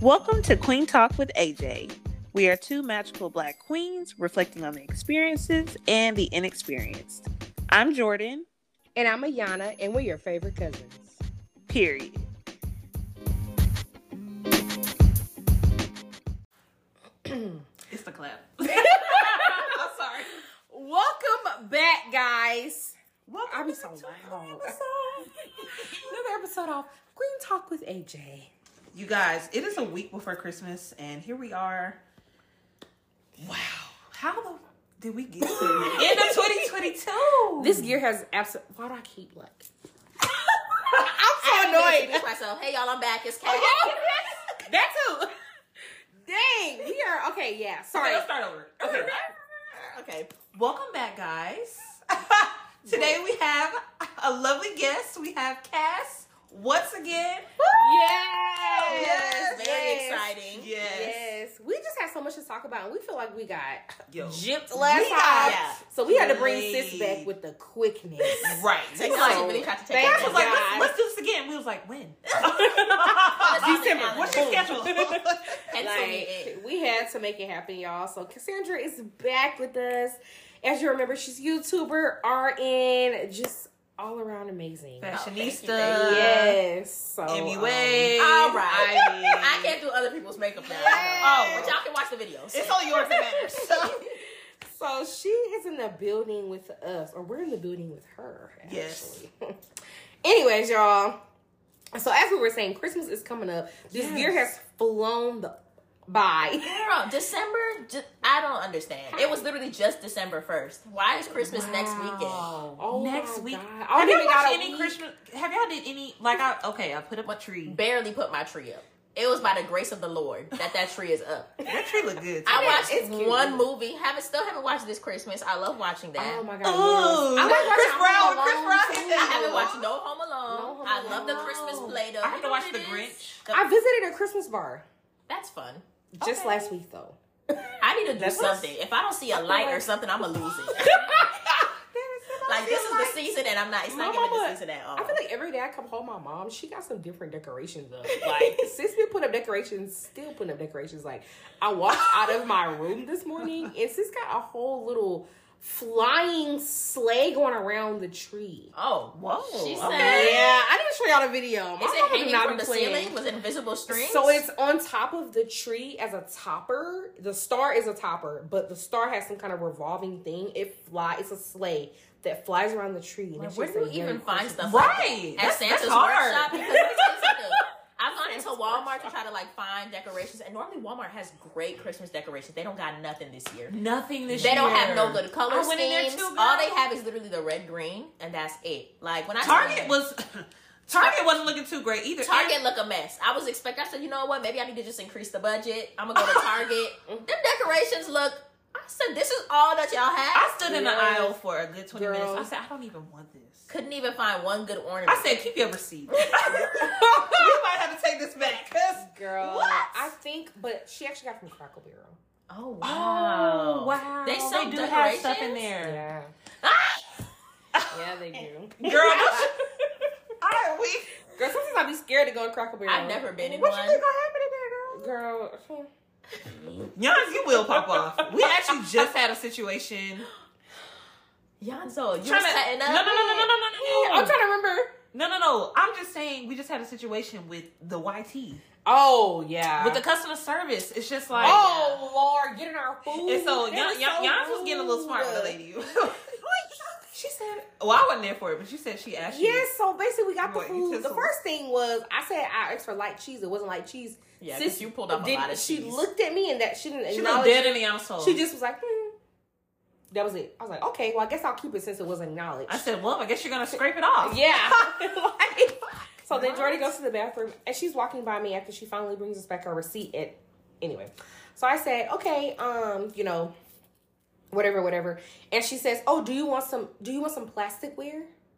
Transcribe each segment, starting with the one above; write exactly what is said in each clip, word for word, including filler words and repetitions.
Welcome to Queen Talk with A J. We are two magical black queens reflecting on the experiences and the inexperienced. I'm Jordan. And I'm Ayana, and we're your favorite cousins. Period. It's the clap. I'm sorry. Welcome back, guys. Welcome I'll be to so the loud. episode. Another episode of Queen Talk with A J. You guys, it is a week before Christmas, and here we are. Wow. How the did we get to the end of twenty twenty-two? This year has absolutely... Why do I keep like... I'm I so annoyed. introduce myself. Hey, y'all, I'm back. It's Kat. That too. Dang. We are... Okay, yeah. Sorry. Okay, let's start over. Okay. Okay. Welcome back, guys. Today we have a lovely guest. We have Cass once again. Yes. Yes, very yes. exciting. Yes. Yes. We just had so much to talk about, and we feel like we got Yo. gypped last We time. got- Yeah. So we had to bring Played. sis back with the quickness. Right. Technology So, really tried to take thank Cass it. was like, God. let's, let's do this again. We was like, when? December. What's your schedule? Like, we had to make it happen, y'all. So Cassandra is back with us. As you remember, she's YouTuber, R N, just all around amazing. Fashionista. thank you, Yes. So Emmy um, Wade. All right. Ivy. I can't do other people's makeup now. Oh. But y'all can watch the videos. It's only yours that matters. So. So she is in the building with us, or we're in the building with her. Actually. Yes. Anyways, y'all. So as we were saying, Christmas is coming up. This Yes. year has flown the by. Girl, December, ju- I don't understand. It was literally just December first. Why is Christmas next weekend? Oh, Next my week. God. I Have don't y'all even got watched a any week. Christmas? Have y'all did any? Like I okay, I put up a tree. Barely put my tree up. It was by the grace of the Lord that that tree is up. That tree look good. I too. watched it's cute. one movie. Haven't still haven't watched this Christmas. I love watching that. Oh my God. Ooh, yes. I like Chris watching Brown. Home Chris Alone, Brown. too. hit that. I haven't watched No Home Alone. No Home I love the Alone. Christmas Play-Doh. I have You to know watch what The it is? Grinch. The- I visited a Christmas bar That's fun. just Okay. last week, though. I need to do That's- something. If I don't see a light or something, I'm gonna lose it. Like this is the season, and I'm not. It's My not giving mama- the season at all. I feel like every day I come home, my mom, she got some different decorations up. Like, sis been putting up decorations, still putting up decorations. Like, I walked out of my room this morning, and sis got a whole little flying sleigh going around the tree. Oh, Whoa. She okay. said, Yeah, I didn't show y'all the video. My "Is mama it do hanging not from be the playing. ceiling? Was it invisible strings?" So it's on top of the tree as a topper. The star is a topper, but the star has some kind of revolving thing. It fly. It's a sleigh that flies around the tree. And Like, it's where just do a you even very find Christmas- stuff Right. like that? That's- At Santa's that's hard. workshop? Because let me tell you something. I've gone into Walmart to try to like find decorations, and normally Walmart has great Christmas decorations. They don't got nothing this year. Nothing this They year. don't have no good color I went in there schemes. too, All girl. they have is literally the red green, and that's it. Like when I Target was Target wasn't looking too great either. Target look a mess. I was expecting. I said, you know what? Maybe I need to just increase the budget. I'm gonna go to Target. Them decorations look. I said, this is all that y'all have. I stood in the Yes. aisle for a good twenty Girl. minutes. I said, I don't even want this. Couldn't even find one good ornament. I said, keep your receipt. We might have to take this back. Cause Girl, What? I think, but she actually got it from Crackle Barrel. oh wow, oh wow, They sell do have stuff in decorations? there. Yeah. Yeah, they do. Girl, don't you- I we. Girl, sometimes I be scared to go to Crackle Barrel. I've never been in What one. you think gonna happen in there, girl? Girl, hmm. Giannis, you will pop off. We actually just had a situation. Yonzo, you Tryna- was cutting up. No, no, no, no, no, no, no, no. I'm trying to remember. No, no, no. I'm just saying we just had a situation with the Y T. Oh, yeah. With the customer service. It's just like oh, Lord, getting our food. and so That Jan- was Jan- so Giannis was getting a little smart with the rude. lady. She said, well, I wasn't there for it, but she said she asked you. Yes, so basically we got the What, food. The utensils? first thing was I said I asked for light cheese. It wasn't light cheese. Yeah, Sis 'cause you pulled up a didn't- lot of She cheese. looked at me and that she didn't She looked acknowledge dead it. in the asshole. She just was like, hmm. That was it. I was like, okay, well, I guess I'll keep it since it wasn't acknowledged. I said, well, I guess you're going to scrape it off. yeah. Like, so then What? Jordy goes to the bathroom and she's walking by me after she finally brings us back our receipt. At anyway, so I said, okay, um, you know, whatever, whatever. And she says, oh, do you want some? Do you want some plasticware?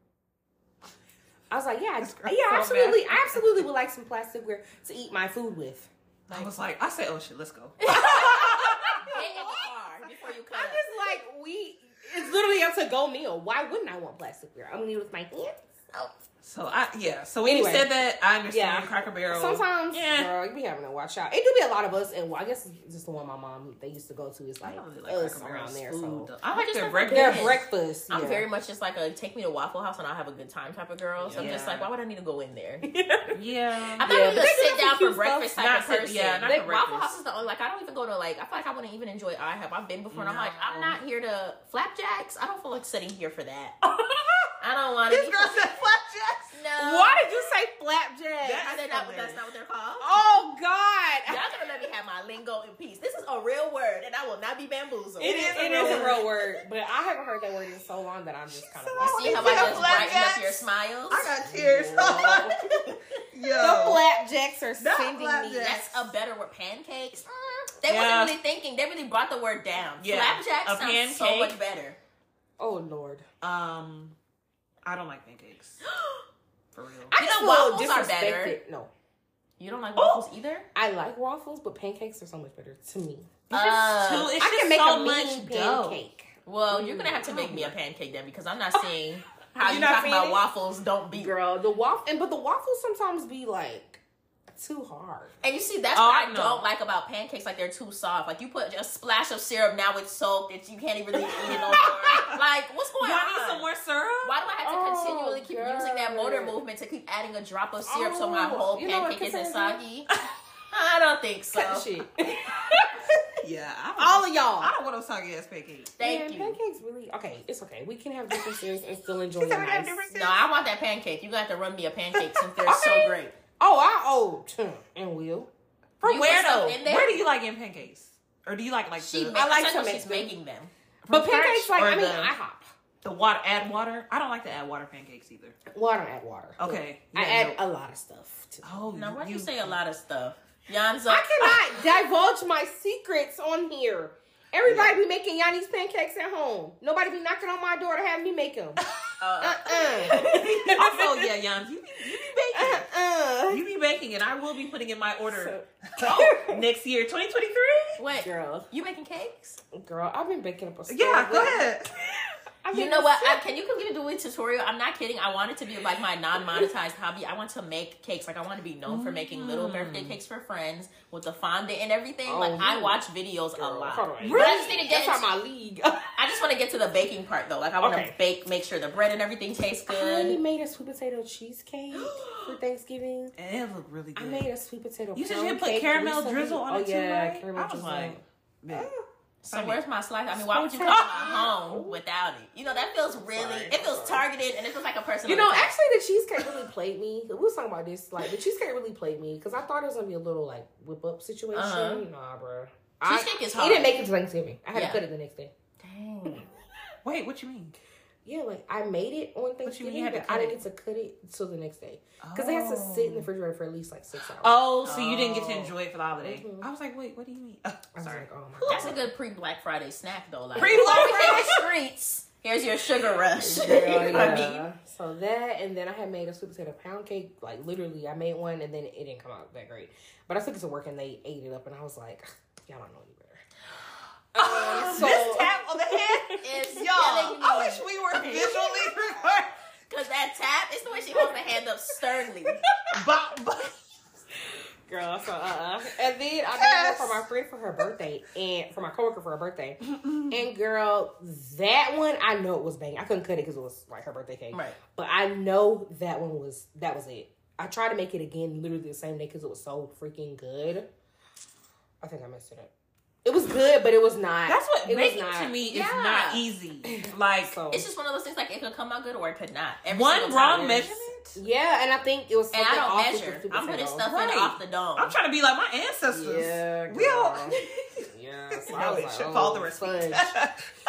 I was like, yeah, This girl yeah, so absolutely, bad. I absolutely would like some plasticware to eat my food with. I was like, I said, oh shit, let's go. Get in the car before you cut I'm up. just like, we. It's literally a to-go meal. Why wouldn't I want plasticware? I'm gonna eat it with my hands. Oh. So I yeah. So when Anyway. you said that, I understand Yeah. Cracker Barrel. Sometimes, yeah. girl, you be having to watch out. It do be a lot of us, and well, I guess it's just the one my mom they used to go to is I like, don't really like us Cracker around Barrel's there. food, So though. I I like just their like breakfast. their Yes. breakfast. I'm yeah. very much just like a take me to Waffle House and I'll have a good time type of girl. So I'm just Yeah. like, why would I need to go in there? Yeah. I'm not Yeah, really but a they do sit some down for cute breakfast stuff. type Not of sit- person. yeah, not They- for Waffle breakfast. House is the only like I don't even go to like I feel like I wouldn't even enjoy IHOP. I've been before and I'm like I'm No. not here to flapjacks. I don't feel like sitting here for that. I don't want to. This girl said flapjacks. No. Why did you say flapjack? That's Are they not, hilarious. that's not what they're called. Oh God! Y'all gonna let me have my lingo in peace. This is a real word, and I will not be bamboozled. It is. a It real is a word. real word, but I haven't heard that word in so long that I'm just kind of. said, Like, "Oh, See how You I have just brighten up flapjacks? your smiles? I got tears. Yo. the flapjacks are The sending me. flapjacks. That's a better word. Pancakes. Mm, they Yeah. wasn't really thinking. They really brought the word down. Yeah. Flapjack A sounds so pancake. much better. Oh Lord! Um, I don't like pancakes. For real. I You just know, feel waffles are better. disrespected. No, You don't like Oh. waffles either? I like waffles, but pancakes are so much better to me. It's Uh, just too. It's I just can make so a much mean dough. pancake. Well, you're gonna have to Mm, make I me a don't pancake then because I'm not seeing how You're you not talk seeing about it? waffles don't be. Girl, the waffle, and but the waffles sometimes be like too hard. And you see, that's Oh, what I I, know. don't like about pancakes. Like they're too soft. Like you put a splash of syrup, now it's soaked. That you can't even really eat it no more. Like what's going Y'all on? need some more syrup? Why do I have to Oh, continually keep using that motor God. movement to keep adding a drop of syrup so my Oh, whole you know what pancake isn't Cassandra? soggy? I don't think so. Cut the shit. Yeah. I don't All know. of y'all. I don't want no soggy ass pancakes. Thank Man, you. pancakes really okay. It's okay. We can have differences and still enjoy She a said we got nice. differences. No, I want that pancake. You got to run me a pancake since they're Okay. so great. Oh, I oh and will. For You where put stuff though? in there? Where do you like in pancakes? Or do you like like She, the, makes, I like I to know make she's them. making them. But from pancakes, scratch like or I mean, the- IHOP. the water? Add water. I don't like to add water pancakes either. Well, I don't add water. Okay. I Yeah, add no. a lot of stuff. To Oh, Now, why do you say a lot of stuff? Yanza. I cannot divulge my secrets on here. Everybody be making Yanni's pancakes at home. Nobody be knocking on my door to have me make them. Uh, Uh-uh. Also, yeah, Jans, you be, you be baking. Uh-uh. You be baking, and I will be putting in my order So- next year, twenty twenty-three. wait, Girl, you making cakes? girl, I've been baking up a store. Yeah, go ahead. I've You been know what? I, can you come give me a tutorial? I'm not kidding. I want it to be like my non-monetized hobby. I want to make cakes. Like I want to be known for making little birthday cakes for friends with the fondant and everything. Oh, like I you- watch videos a Girl, lot. hold on. But I just need to get That's into, not my league. I just want to get to the baking part though. Like I want to Okay. bake, make sure the bread and everything tastes I already good. made a sweet potato cheesecake for Thanksgiving. And it looked really I good. made a sweet potato. You said you pound had put cake caramel recently. drizzle on oh, it too, yeah, right? caramel I was drizzle. like, man. So Honey. where's my slice? I mean, why would you come Sponge- to my home without it? You know that feels really. Sorry, it feels I'm sorry. targeted and it feels like a person. You on know, the top. actually, the cheesecake really played me. We was talking about this. Like, the cheesecake really played me because I thought it was gonna be a little like whip up situation. Uh-huh. Nah, bro. Cheesecake I, is He hard. didn't make it to Thanksgiving. I had Yeah. to cut it the next day. Dang. Wait, what you mean? Yeah, like I made it on you mean Thanksgiving, you had to but cut I didn't it? get to cut it till the next day because it has to sit in the refrigerator for at least like six hours. Oh, so you didn't get to Oh. enjoy it for the holiday. Mhm. I was like, wait, what do you mean? Oh, I was sorry. like, oh my That's a good pre-Black Friday snack though. Like Pre-Black before we hit Friday? the streets. Here's your sugar rush. Girl, yeah. I mean, So that, and then I had made a sweet potato pound cake. Like literally, I made one, and then it didn't come out that great. But I took it to work, and they ate it up, and I was like, y'all don't know any better. Um, so this tap on the head, It's y'all. killing me. I wish we were visually recording. Cause that tap, it's the way she holds the hand up sternly. But, but girl, so uh, and then I made Yes. one for my friend for her birthday, and for my coworker for her birthday. And girl, that one I know it was banging. I couldn't cut it because it was like her birthday cake, Right. but I know that one was that was it. I tried to make it again literally the same day because it was so freaking good. I think I messed it up. It was good, but it was not. that's what it making was not. to me is Yeah. not easy. Like So It's just one of those things like it could come out good or it could not. Every one single wrong time. measurement. yeah, and I think it was And something I don't off with measure. the I'm putting potato. stuff Right. in off the dome. I'm trying to be like my ancestors. Yeah, we all. girl. Yeah, so No, I was it like, should oh, fall the recipe. fudge.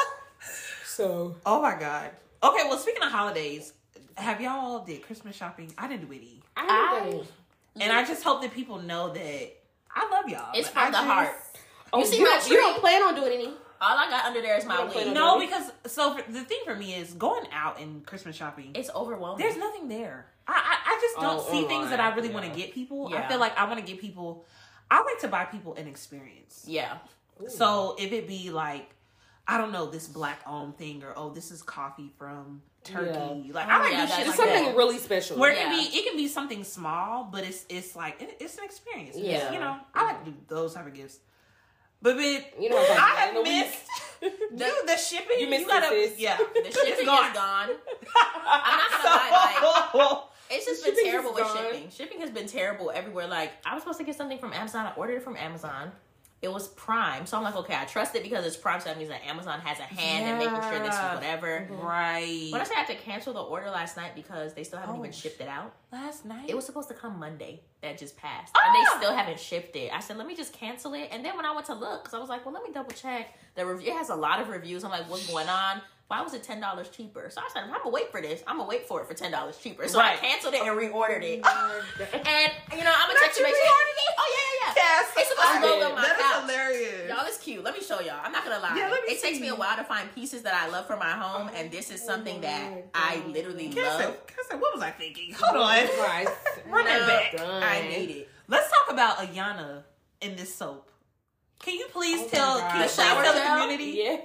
So Oh my god. Okay, well, speaking of holidays, have y'all did Christmas shopping? I didn't do any, I, I- I and I just hope that people know that I love y'all. It's but from I the just- heart. oh, You see you, my don't, tree? you don't plan on doing any. All I got under there is You my don't plan weed. on No, because so for, the thing for me is going out and Christmas shopping. It's overwhelming. There's nothing there. I I, I just don't Oh, see online, things that I really want yeah. to get people. Yeah. I feel like I want to get people. I like to buy people an experience. yeah. Ooh. So if it be like, I don't know, this black owned thing, or oh, this is coffee from turkey. Yeah. Like I like Yeah, do shit that's It's like something that. really special. Where it Yeah. can be, it can be something small, but it's it's like it, it's an experience. It's, Yeah. you know, I like to do those type of gifts. But bitch, You know what I'm I talking have about. missed dude, the shipping. You missed gotta, it, sis. yeah. The shipping It's is gone. gone. I'm not gonna lie, like So- it's just The been shipping terrible is with gone. shipping. Shipping has been terrible everywhere. Like I was supposed to get something from Amazon. I ordered it from Amazon. It was Prime, so I'm like, okay, I trust it because it's Prime, so that means that Amazon has a hand in making sure this is Yeah. whatever. Right. When I say I had to cancel the order last night because they still haven't Oh, even shipped it out. last night. It was supposed to come Monday. That just passed, Ah! and they still haven't shipped it. I said, let me just cancel it. And then when I went to look, because I was like, well, let me double check the review. It has a lot of reviews. I'm like, what's going on? Why was it ten dollars cheaper? So I said, I'm gonna wait for this. I'm gonna wait for it for ten dollars cheaper. So Right. I canceled it and reordered it. And you know, I'm gonna text you. you make sure- Oh yeah, yeah, yeah. Cass, It's supposed to go on my that couch. is hilarious. Y'all, it's cute. Let me show y'all. I'm not gonna lie. Yeah, let me it takes see. me a while to find pieces that I love for my home, and this is something that I literally Cass love. said, Cass said, what was I thinking? Hold on. Right. Run that No, back. I need it. Let's talk about Ayana in this soap. Can you please Oh my tell, God. can you The please shower tell the gel? community? Yeah.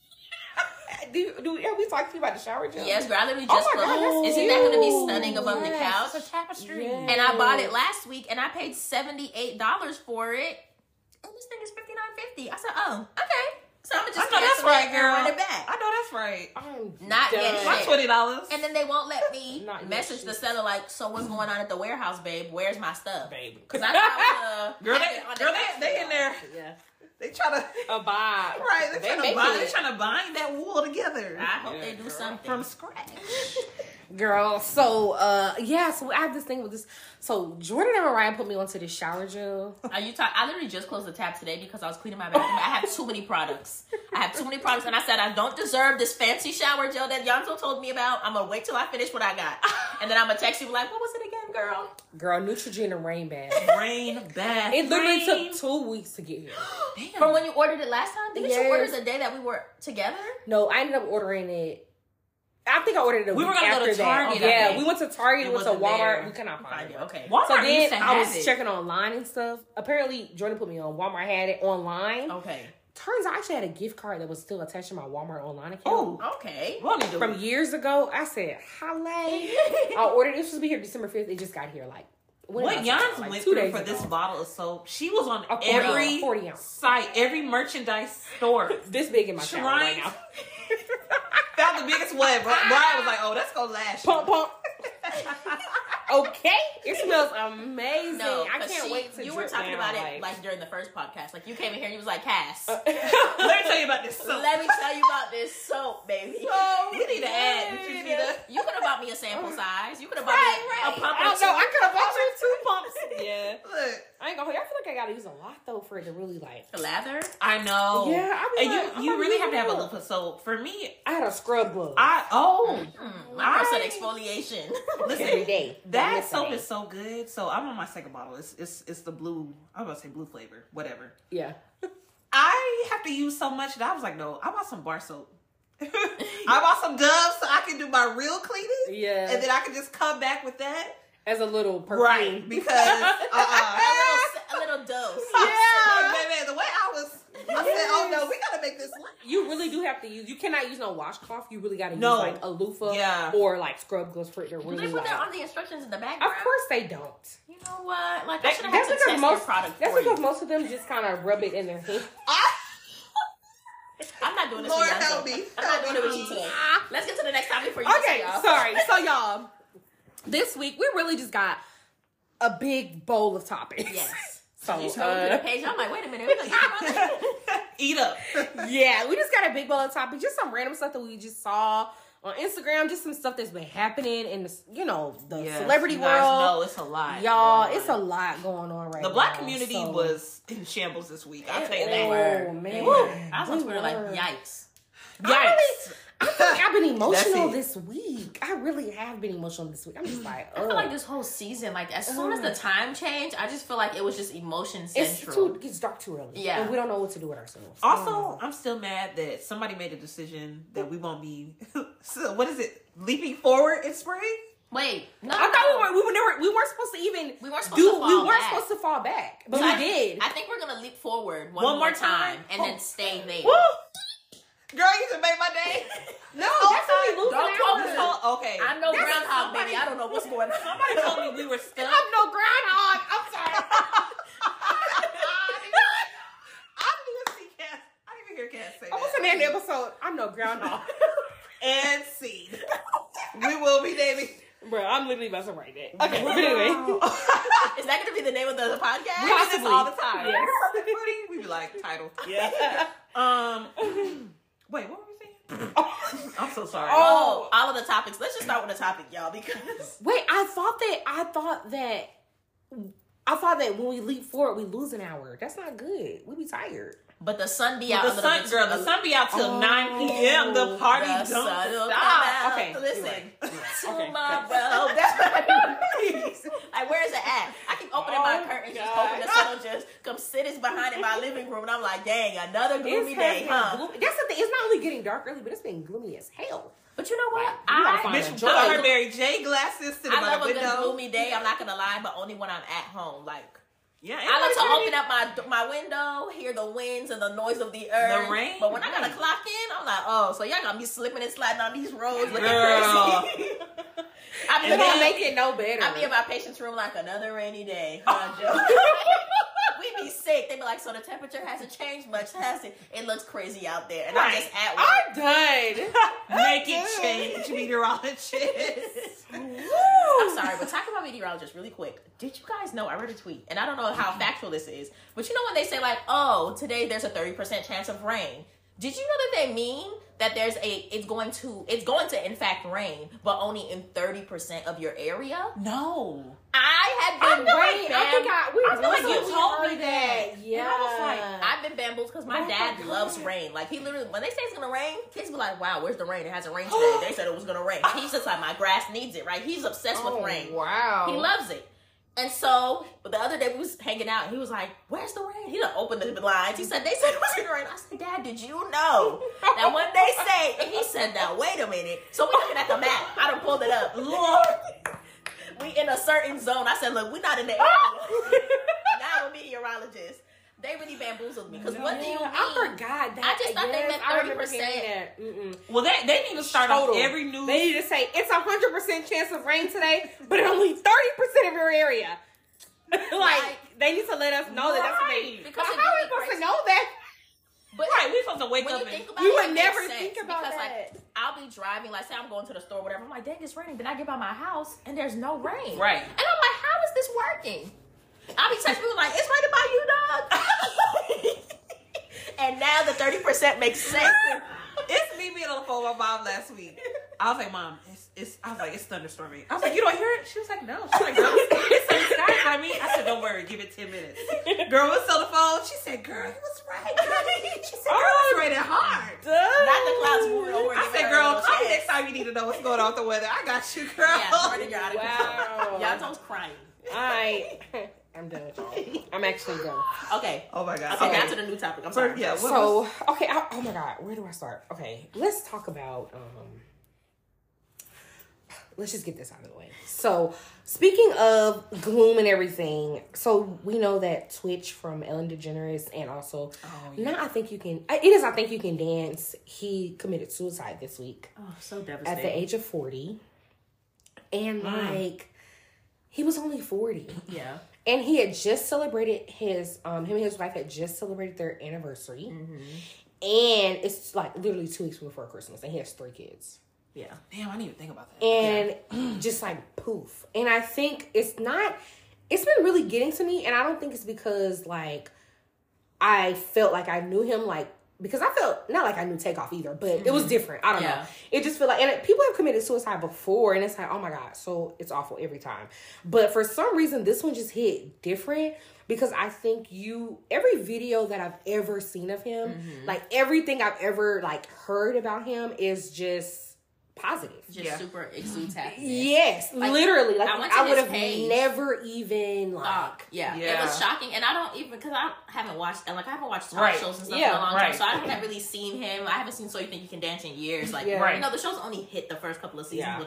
do, do, have we talked to you about the shower gel? Yes, girl, I literally Oh just my God, closed. that's Isn't that gonna be cute. stunning above the Yes. couch? It's a tapestry. Yes. And I bought it last week, and I paid seventy-eight dollars for it. And this thing is fifty-nine fifty. I said, oh, okay. So I'm gonna I just know that's cancel it right, and girl. run it back. I know that's right. I'm Not done. yet. My twenty dollars. And then they won't let me Not yet. message the seller like, so what's going on at the warehouse, babe? Where's my stuff? Baby. Because I tried to Girl, have they, it on the girl, couch they, they for in there. Yeah. They try to Abide. right. They, They trying to make bind. it. They trying to bind that wool together I hope Yeah, they do girl. something. from scratch. Girl, so uh yeah, so I have this thing with this. So Jordan and Mariah put me onto this shower gel. Are you talking? I literally just closed the tab today because I was cleaning my bathroom. I have too many products. I have too many products, and I said I don't deserve this fancy shower gel that Yonzo told me about. I'm gonna wait till I finish what I got, and then I'm gonna text you like, "What was it again, girl?" Girl, Neutrogena rain bath. Rain bath. It literally rain. took two weeks to get here. Damn. From when you ordered it last time? Didn't Yes. you order the day that we were together? No, I ended up ordering it. I think I ordered it a We week were gonna go to after that. Target, I yeah, think. we went to Target, It we went to wasn't Walmart. there. We could not find Find it. it. Okay. Walmart So used then to I have was it. checking online and stuff. Apparently, Jordan put me on Walmart had it online. Okay. Turns out I actually had a gift card that was still attached to my Walmart online account. Oh, Okay. we'll need to From years ago, I said, "Holla!" I ordered it. This was supposed to be here December fifth. It just got here like when What did I say? Yans Like, went two through days for ago. this bottle of soap, she was on A forty, every forty ounce. site, every merchandise store. This big in my shower right Shrines. now. Found the biggest one. Bri- Brian was like, "Oh, that's gonna last." you." Pump pump. Okay, it smells amazing. No, I 'cause can't she- wait to. You were drip talking now, about it like, like during the first podcast. Like you came in here and you was like, "Cass, Let me tell you about this soap. let me tell you about this soap, baby." we need to add. Neutrogena. You could have bought me a sample size. You could have bought Right, me right. a pump I or don't know. two. I could have bought you two pumps. Yeah, Look, I ain't gonna. I feel like I gotta use a lot though for it to really like. The lather. I know. Yeah, I be and like, I'm you you about really to have to have a use it loop of soap. For me, I had a scrub glove I oh Mm, my girl said I- exfoliation. listen, every day. that Yesterday. soap is so good. So I'm on my second bottle. It's it's it's the blue. I was about to say blue flavor, whatever. Yeah. I have to use so much that I was like, no, I bought some bar soap. I bought some Dove so I can do my real cleaning, Yeah. and then I can just come back with that. As a little perfume. Right, because uh, uh a little, a little dose. yeah, baby, the way I was, I said, oh no, we gotta make this. You really do have to use. You cannot use no washcloth. You really got to use No. like a loofah Yeah. or like scrub gloves for it to Did really. they put like, that on the instructions in the of background? course they don't. You know what? Like I That- should have That's had to because test your most. product That's for because you. most of them just kind of rub it in their hand. I'm not doing this Lord with you. help me. I'm not doing it with you today. Let's get to the next topic for you. Okay, y'all. sorry. So y'all, this week we really just got a big bowl of topics. Yes. So You scroll through the uh, page. I'm like, wait a minute. We're gonna talk about that. Eat up. yeah, we just got a big bowl of topics. Just some random stuff that we just saw on Instagram. Just some stuff that's been happening in the you know the Yes, celebrity you guys world. know it's a lot, Y'all, going it's a on. lot going on right now. The black community so- was in shambles this week. I'll tell you They that. were. Oh, They man. were. I was on We Twitter like, were. yikes. I Yikes. really, I feel like I've been emotional That's this week. I really have been emotional this week. I'm just like, I feel ugh. like this whole season, like as soon as the time changed, I just feel like it was just emotion it's central. too, it gets dark too early. Yeah. And we don't know what to do with ourselves. Also, I'm still mad that somebody made a decision that we won't be. So what is it? Leaping forward in spring? Wait, no, I thought we weren't, we were never, we weren't supposed to even We weren't supposed do, to fall we weren't back. supposed to fall back, but So we I, did. I think we're gonna leap forward one, One more more time? time, and Oh. then stay there. Woo! Girl, you just made my day. No, that's when we lose Don't an quote hour. me. Oh, okay. I'm no That's groundhog, somebody- baby. I don't know what's going on. Somebody told me we were stuck. I'm no groundhog. I'm sorry. I didn't even see Cass. I didn't even hear Cass say I was that. in the episode. I'm no groundhog. And see. We will be, Davey. Bro, I'm literally about to write that. Okay, but anyway. Is that going to be the name of the podcast? We do this all the time. Yes. We be like, title. Yeah. Um, wait, what were we saying? I'm so sorry. Oh, all of the topics. Let's just start with the topic, y'all, because Wait, I thought that I thought that I thought that when we leap forward, we lose an hour. That's not good. We be tired. but the sun be out the a little sun, bit. girl, the sun be out till Oh. nine p.m. The party The don't sun will stop. come out. Okay, Listen. you're right. Okay, Tomorrow. That's what I need. Like, where is it at? I keep opening my Oh, curtains, just God. hoping the sun will just come sit us behind in my living room. And I'm like, dang, another gloomy It's day, been huh? gloomy. That's the thing. It's not only getting dark early, but it's been gloomy as hell. But you know what? Like, you gotta I, find Bitch, a put joy. her Mary J glasses to the I love a good window. gloomy day. I'm not gonna lie, but only when I'm at home. Like, Yeah, I like to everybody- open up my my window, hear the winds and the noise of the earth. The rain, But when I gotta right. clock in, I'm like, oh, so y'all gonna be slipping and sliding on these roads looking Girl. crazy. I be It in don't my- make it no better. I be in my patient's room like another rainy day. Huh, Joe? We be sick. They be like, so the temperature hasn't changed much, has it? It looks crazy out there, and I'm Right. just at work. I'm done. Make it change, meteorologist. I'm sorry, but talking about meteorologists really quick. Did you guys know, I read a tweet, and I don't know how factual this is, but you know when they say like, oh, today there's a thirty percent chance of rain. Did you know that they mean that there's a, it's going to, it's going to in fact rain, but only in thirty percent of your area? No. I had I been know. right, I think I. We I feel like you we told me heard that. Yeah. And I was like, I've been bamboozled because my Oh my dad God. loves rain. Like, he literally, when they say it's gonna rain, kids be like, wow, where's the rain? It hasn't rained today. They said it was gonna rain. He's just like, my grass needs it, right? He's obsessed Oh, with rain. wow. He loves it. And so the other day we was hanging out and he was like, where's the rain? He done opened the blinds. He said, they said it was gonna rain. I said, Dad, did you know that when they say, and he said, now wait a minute. So we looking at the map. I done pulled it up. Lord, we in a certain zone. I said, look, we're not in the area. Now I'm a meteorologist. They really bamboozled me. Because what do you mean? I forgot that. I just thought they Yes, meant I remember thirty percent. hearing that. Mm-mm. Well, they, they need to start Total. off every news. They need to say it's a hundred percent chance of rain today, but only thirty percent of your area. like Right. they need to let us know that that's what they. Right. Because How it are we really supposed crazy. to know that? But Right, we supposed to wake when up you and think about We it, would it makes never sense think about because, that. Like, I'll be driving, like, say I'm going to the store or whatever. I'm like, dang, it's raining. Then I get by my house and there's no rain. Right. And I'm like, how is this working? I'll be texting people like, it's raining by you, dog. And now the thirty percent makes sense. It's me being on the phone with my mom last week. I was like, Mom, it's, it's I was like, it's thunderstorming. I was like, you don't hear it? She was like, no. She's like, girl, it's sunny skies by me. I said, don't worry, give it ten minutes. Girl was on the phone. She said, girl, you was right. She said, girl, it's raining hard. Not the clouds moving over. I and said, giving her a girl, little call me chance. next time you need to know what's going on with the weather. I got you, girl. Yeah, Jordan, you're out of control. Wow. Y'all don't crying. I I'm done with y'all. I'm actually done. Okay. Oh my God. Okay, Okay. now to the new topic. I'm sorry. First, yeah, what So was- okay, I, oh my God, where do I start? Okay, let's talk about. um Let's just get this out of the way. So, speaking of gloom and everything, so we know that Twitch from Ellen DeGeneres and also Oh, yeah. now I think you can. It is I think you can dance. He committed suicide this week Oh, so at devastating. the age of forty, and Mm. like he was only forty. Yeah. And he had just celebrated his, um, him and his wife had just celebrated their anniversary. Mm-hmm. And it's like literally two weeks before Christmas. And he has three kids. Yeah. Damn, I didn't even think about that. And just like poof. And I think it's not, it's been really getting to me. And I don't think it's because like I felt like I knew him like, because I felt not like I knew Takeoff either, but mm-hmm. it was different. I don't Yeah. know. It just feel like, and it, people have committed suicide before, and it's like, oh my God, so it's awful every time. But for some reason, this one just hit different because I think you, every video that I've ever seen of him, Mm-hmm. like everything I've ever like heard about him is just positive. Just Yeah. super exudes happiness. Yes, Like, literally. Like I I, went to would his have page. never even like. Fuck. Yeah. Yeah. It was shocking. And I don't even, because I haven't watched, and like I haven't watched talk Right. shows and stuff Yeah, in a long right. time. So I haven't really seen him. I haven't seen So You Think You Can Dance in years. Like, Yeah. Right. you know, the show's only hit the first couple of seasons Yeah. with the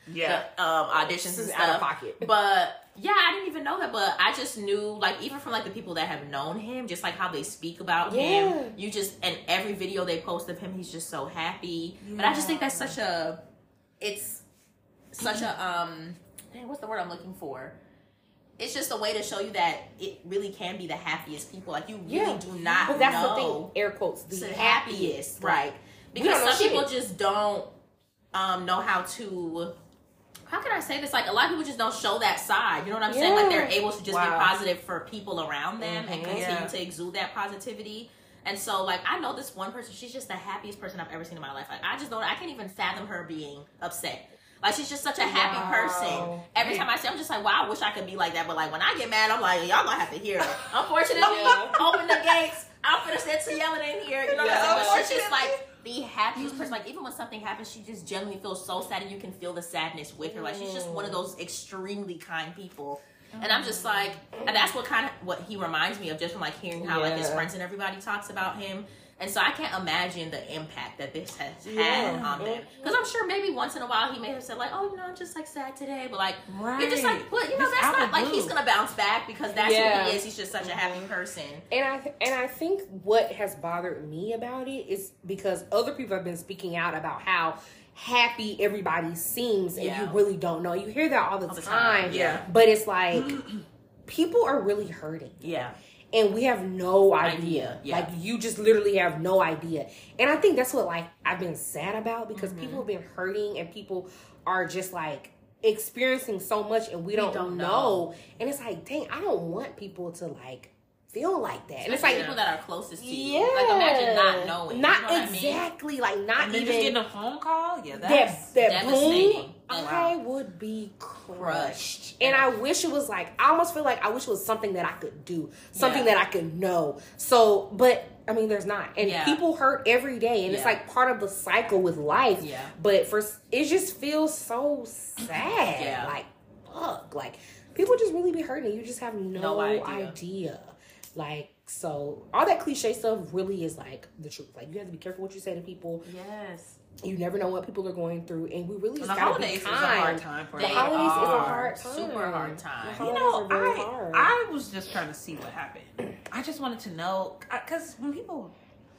Yeah. the um, auditions This and is stuff. out of pocket. But yeah, I didn't even know that. But I just knew, like, even from like the people that have known him, just like how they speak about Yeah. him. You just and every video they post of him, he's just so happy. Yeah. But I just think that's such a, it's such a um, dang, what's the word I'm looking for? It's just a way to show you that it really can be the happiest people. Like, you really Yeah. do not But that's know the thing. Air quotes. The, the happiest. happiest, right? We Because don't know some people shit. just don't um, know how to. How can I say this? Like, a lot of people just don't show that side. You know what I'm saying? Like, they're able to just Wow. be positive for people around them and Mhm. continue Yeah. to exude that positivity. And so, like, I know this one person. She's just the happiest person I've ever seen in my life. Like, I just don't. I can't even fathom her being upset. Like, she's just such a happy Wow. person. Every time I see her, I'm just like, wow, I wish I could be like that. But, like, when I get mad, I'm like, y'all gonna have to hear it. Unfortunately, open the gates. I'm finna sit to yelling in here. You know what I'm saying? But she's just like the happiest person. Like, even when something happens, she just genuinely feels so sad, and you can feel the sadness with her. Like, she's just one of those extremely kind people. And I'm just like, and that's what kind of what he reminds me of, just from like hearing how like his Yeah. friends and everybody talks about him. And so I can't imagine the impact that this has had Yeah. on them. Because I'm sure maybe once in a while he may have said like, oh, you know, I'm just like sad today. But like, Right. you're just like, but you know, Just that's out not of like blue. he's gonna bounce back because that's Yeah. who he is. He's just such a happy person. And I and I think what has bothered me about it is because other people have been speaking out about how happy everybody seems, and Yeah. you really don't know. You hear that all the, All the time, time, yeah. But it's like people are really hurting, Yeah. and we have no idea. Idea, yeah. Like, you just literally have no idea. And I think that's what like I've been sad about, because Mm-hmm. people have been hurting, and people are just like experiencing so much, and we don't, don't know. know. And it's like, dang, I don't want people to like feel like that. And it's Especially like, people that are closest to you. yeah, Like, imagine not knowing. not you know what exactly, like not And then even just getting a phone call? Yeah, that that's... that boom. devastating. I would be crushed. Crushed. And I wish it was like, I almost feel like I wish it was something that I could do, something Yeah. that I could know. So, but I mean, there's not, and Yeah. people hurt every day, and it's Yeah. like part of the cycle with life. Yeah. But for it just feels so sad. Yeah. Like, fuck, like people just really be hurting. You just have no, No idea. idea. Like, so all that cliche stuff really is like the truth. Like, you have to be careful what you say to people. Yes. You never know what people are going through, and we really And just the gotta be holidays is a kind. hard time for The They holidays is a are hard time. super hard time. The You holidays know, are very I, hard. I was just trying to see what happened. I just wanted to know, because when people,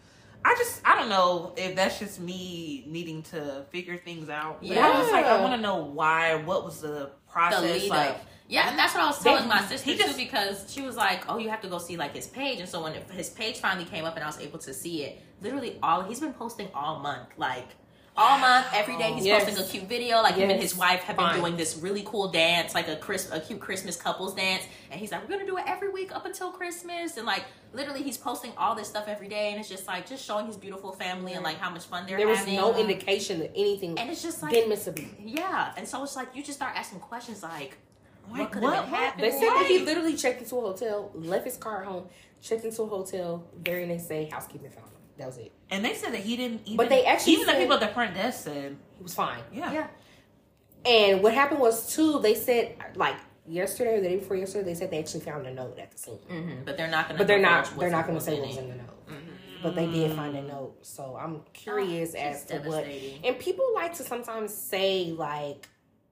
I just, I don't know if that's just me needing to figure things out. But I was like, I Yeah. want to know why, what was the The process lead like? up. Yeah, and that's what I was telling They- my sister he too, just- because she was like, "Oh, you have to go see like his page." And so when his page finally came up and I was able to see it, literally all he's been posting all month, like all month, every day he's Yes. posting a cute video. Like him and Yes. his wife have been Fine. doing this really cool dance, like a Chris, a cute Christmas couples dance. And he's like, "We're gonna do it every week up until Christmas." And like literally, he's posting all this stuff every day, and it's just like just showing his beautiful family and like how much fun they're There was having. no indication that anything And it's just like, didn't miss a beat. yeah. And so it's like you just start asking questions like, Like, what could what- have been what- happening? They said that he Right. literally checked into a hotel, left his car at home, checked into a hotel. Very next day, housekeeping found him. That was it. And they said that he didn't even, But they actually even the said- people at the front desk said, He was fine. yeah. Yeah. And what happened was too. They said like yesterday or the day before yesterday, they said they actually found a note at the scene. Mm-hmm. But they're not gonna. But they're divulge not. They're not going to what's say what was it. in the note. Mhm. But they did find a note. So I'm curious Oh, as just to what. devastating. And people like to sometimes say like,